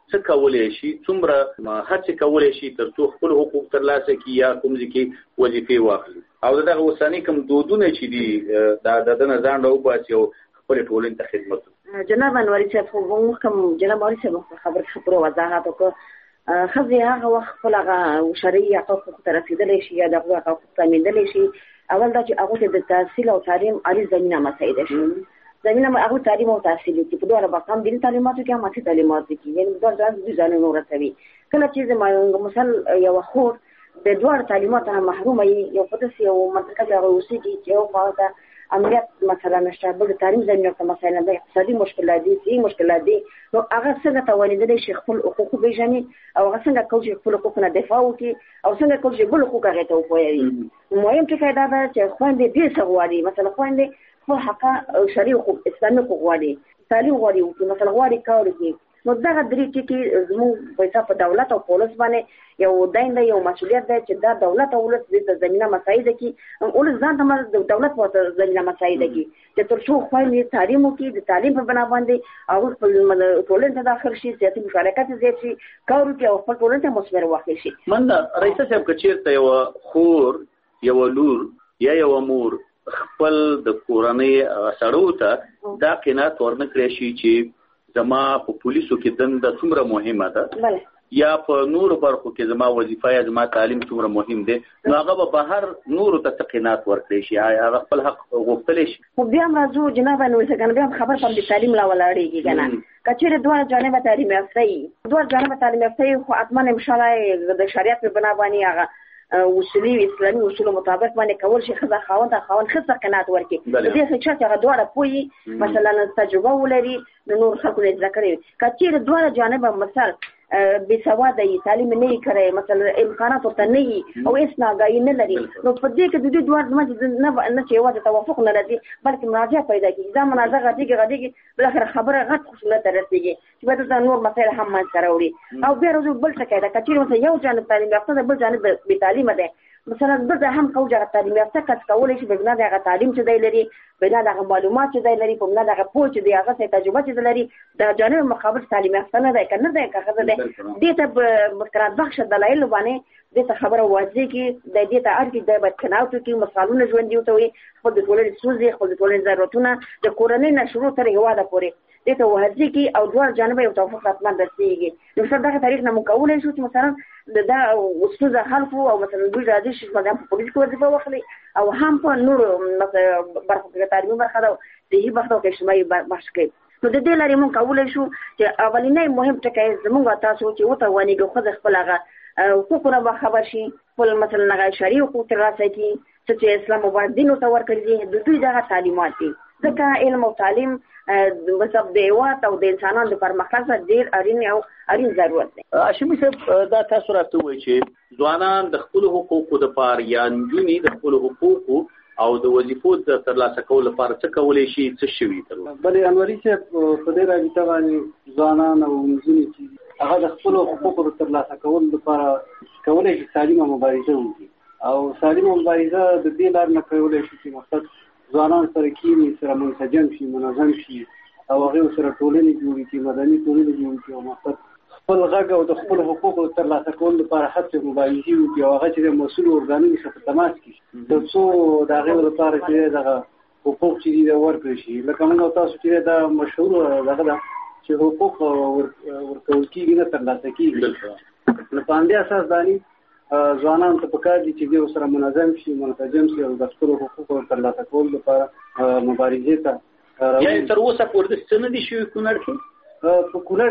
څه کولای شي څومره هڅه کولای شي ترڅو خپل حقوق ترلاسه کړي یا کوم ځکه وظیفه واخلي او دغه اوساني کوم دودونه چې دي د نظام راوباسي او خپل ټولنې ته خدمت وکړي. جناب انوري صاحب خو کوم جناب انوري صاحب خبره وضاحت وکړه خزي هغه وخت خپل هغه شرعي حقوق ته رسیدلی شي یا دغه حقوق تامیندلی شي. اول دا چې هغه د تحصیل او تعلیم اړین زمينه مساعده شي. زمينه هغه تعلیم او تحصیل چې په دوه برخو دي تعلیماتو کې ماته تعلیمات کې یعنی دوه ځانونه نور رسوي. کله چې مثلا یو خور د دوه تعلیماتو محروم یو قدس یو منطقه هغه اوسېږي چې یو خاصه امنیت مثلا نشته بل تعلیم زمينه ته مثلا د اقتصادي مشکلات دي سي مشکلات دي نو هغه څنګه توانیدلی شي خپل حقوق پیژني او هغه څنګه کولی شي خپل حقوق نه دفاع وکړي او څنګه کولی شي بل حقوق هغه ته وپوهوي. مهم ټکی دا ده چې خویندې ډېر څه غواړي مثلا خویندې خپل حق شرعي حقوق اسلامي حقوق غواړي تعلیم غواړي مثلا غواړي کار وکړي نو دغه درې ټکي زموږ پیسې په دولت او پولیس باندې یو دنده یو مسؤلیت دی چې دا دولت او ولس د زمينه مساعده کړي ولس ځان ته د دولت په زمينه مساعده کړي چې تر څو خویندې تعلیم وکړي د تعلیم په بنا باندې او خپل ټولنې ته داخل شي سیاسي مشارکت زیات شي کار وکړي او خپل ټولنې ته مثمر واقع شي. مننه رئیس صاحب کچیرته یو خور یو لور یا یو مور خپل د کورنۍ سړو ته دا قناعت ورنکړي شي چې زما په پولیسو کې دنده څومره مهمه ده یا په نور برخو کې زما وظیفه یا زما تعلیم څومره مهم دی نو هغه به بهر نورو ته قناعت ورکړي شي هغه خپل حق غوښتلی شي. خو بیا هم راځو جناب انوري صاحب بیا هم خبر په د تعلیم لا ولاړېږي که نه که چېرې دواړه جانبه تعلیم یافته وي دواړه جانبه تعلیم یافته وي خو حتما انشاءالله د شریعت په بنا باندې هغه اصولي اسلامي اصولو مطابق باندې کول شي ښځه خاوند ښځه قناعت ورکړي د دې څه چې هغه دواړه پوهي مثلا تجربه ولري د نور خلکو نه زده کړی که چېرې دواړه جانبه مثال بېسواده یي تعلیم نه یې کړی مثلا امکانات ورته نه وي او هېڅ ناګاهي نه لري نو په دې کې د دوی دواړو منځ نه چې یوازې توافق نه لري بلکې منازعه پیدا کېږي دا منازعه غټېږي بالاخره خبره غټ خصوصیت ته رسېږي چې باید ورته نور مسایل هم منځته راوړي او بیا راځو بل ټکی ده که چېرې مثلا یو جانب تعلیم یافته ده بل جانب بې تعلیمه دی مثلا بل ځای هم کوم چې تعلیم یافته کس کولی شي په بنا د هغه تعلیم چې دی لري بنا د هغه معلومات چې دی لري په بنا د هغه پوه چې دی هغه څه تجربه چې لري د جانب مقابل تعلیم یافته نه دی که نه دی که ښځه دی دې ته په مسکرات بخشه دلایلو باندې دې ته خبره واضح کړي د دې ته اړ کړي دی باید قناعت وکړي مثالونه ژوندي وتوي خپل د ټولنې ستونزې خپل د ټولنې ضرورتونه د کورنۍ نه شروع تر هېواده پورې دې ته واضح کړي او دواړه جانبه یو توافق حتما رسېږي نو مثلا دغه تاریخ نه موږ کولی شو چې مثلا دا ستونزه حل کړو او مثلا دوی راضي شي چې هم په پولیس کې وظیفه واخلي او هم په نورو برخو کې تعلیمي برخه ده صحي برخه او اجتماعي برخه کوي نو د دې لارې موږ کولی شو چې اولنی مهم ټکی زموږ تاسو چې وتوانېږو ښځه خپل هغه حقوقونه به خبر شي خپل مثلا هغه شرعي حقوق ترلاسه کړي چې اسلام مبارک دین ورته ورکړي دي د دوی دغه تعلیمات دي ځکه علم او تعلیم مطلب د هېواد او د انسانانو د پرمختګ سره ډېر اړین ضرورت دی. هاشمي صاحب دا تاسو راته ووایئ چې ځوانان د خپلو حقوقو دپاره یا نجونې د خپلو حقوقو او د وظیفو د ترلاسه کولو لپاره څه کولی شي څه شوي بلې انوري صاحب په دې رابطه باندې ځوانان او نجونې چې هغه د خپلو حقوقو د ترلاسه کولو لپاره کولی شي سالمه مبارزه وکړي او سالمه مبارزه د دې لارې نه کولی شي چې مقصد ځوانان سره کینی سره منسجم شي منظم شي او هغه سره ټولنې جوړې کړي مدني ټولنې جوړې کړي او مقصد خپل غږ او د خپل حقوقو ترلاسه کولو لپاره هڅې مبارزې وکړي او هغه چې د مسؤلو ارګانونو سره په تماس کې تر څو د هغې لپاره چې دغه حقوق چې دي ورکړل شي لکه موږ تاسو چې دا مشهور دغه ده چې حقوق ورکول کېږي نه ترلاسه کېږي نو په همدې اساس باندې ځوانانو ته پکار دي چې دوی سره منظم شي منسجم شي او د خپلو حقوقو ترلاسه کولو لپاره مبارزې ته یعنې تر اوسه پورې څه نه دي شوي کونړ کې په کونړ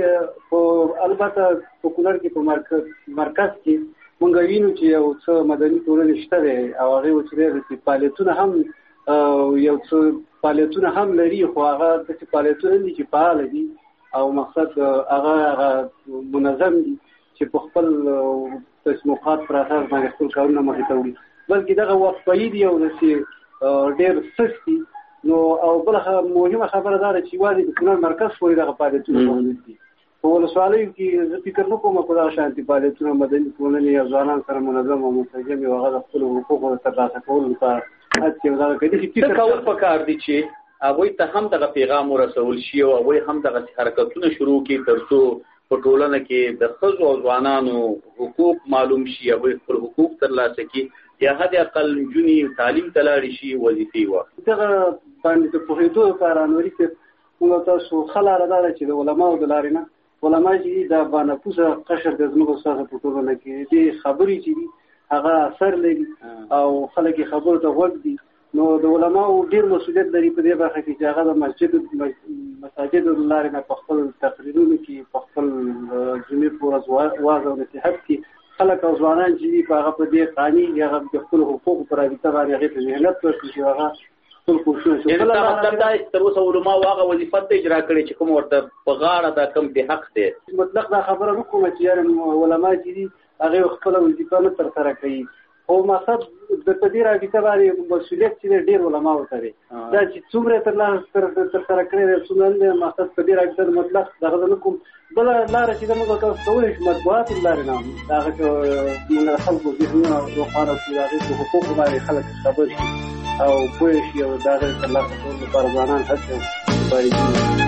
کې البته په کونړ کې په مرکز کې موږ وینو چې یو څه مدني ټولنې شته دی او هغې چې فعالیتونه هم یو څه فعالیتونه هم لري خو هغه داسې فعالیتونه دي چې فعاله دي او مقصد هغه منظم دي چې په خپل تصمیمات پر اساس باندې خپل کارونه مخې ته وړي بلکې دغه وقفه‌یي دي او داسې ډېر سست دي نو او بله مهمه خبره دا ده چې یوازې د کونړ مرکز پورې دغه فعالیتونه موجود دي په ولسوالیو کې زه فکر نه کوم په دغه شانتي فعالیتونه مدني ټولنې او ځوانان سره منظم او منسجم او هغه د خپلو حقوقو د ترلاسه کولو لپاره هڅې او دغه کوي څه کول پکار دي چې هغوی ته هم دغه پیغام ورسول شي او هغوی هم دغه حرکتونه شروع کړي تر څو په ټولنه کې د ښځو او ځوانانو حقوق معلوم شي او خپل حقوق ترلاسه کړي یا حد اقل نجونې تعلیم ته لاړې شي وظیفې وکړي. دغه باندې د پوهېدو لپاره انوري صاحب موږ تاسو ښه لاره دا ده چې د علماو د لارې نه علما چې د بانفوسه قشر د ځمکو څخه په ټولنه کې دې خبرې چې دي هغه اثر لري او خلک یې خبرو ته غوږ دي. نو د علماو ډېر مسؤلیت لري په دې برخه کې چې هغه د مساجدو د لارې نه په خپل تقریرونو کې په خپل جمعې په ورځ واعظ او نصیحت کې خلک او ځوانان چې په هغه په دې قاني یا د خپل حقوقو پر رابطه باندې هغې ته محنت وکړي چې هغه ټول کوشش یعنې دا مطلب دا تر اوسه علماو هغه وظیفه ته اجرا کړې چې کوم ورته په غاړه دا کم بې حق دی. مطلق دا خبره نه کومه چې یاره علما چې دي هغې خپله وظیفه نه ترسره کوي خو مقصد د په دې رابطه باندې مسؤلیت چې ډېر علماو ته دی دا چې څومره ترسره کړی دی څومره دی مقصد په دې رابطه مطلق دغه نه کوم بله لاره چې موږ تاسو کولی شو مطبوعاتو له لارې نه د هغه چې موږ د خلکو ذهنونه روښانه کړو د هغې په حقوقو باندې خلک خبر شي او پوه شي او د هغې ترلاسه کولو لپاره ځوانان هڅه باید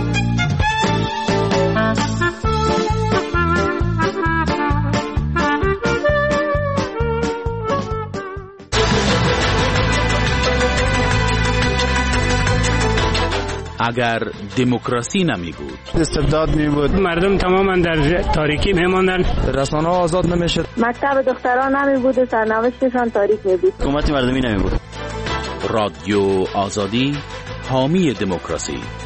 اگر دموکراسی نمی بود استبداد می بود مردم تماما در تاریکی می ماندند رسانه ها آزاد نمی شد مکتب دختران نمی بود و سرنوشتشان تاریک می بود حکومت مردمی نمی بود. رادیو آزادی حامی دموکراسی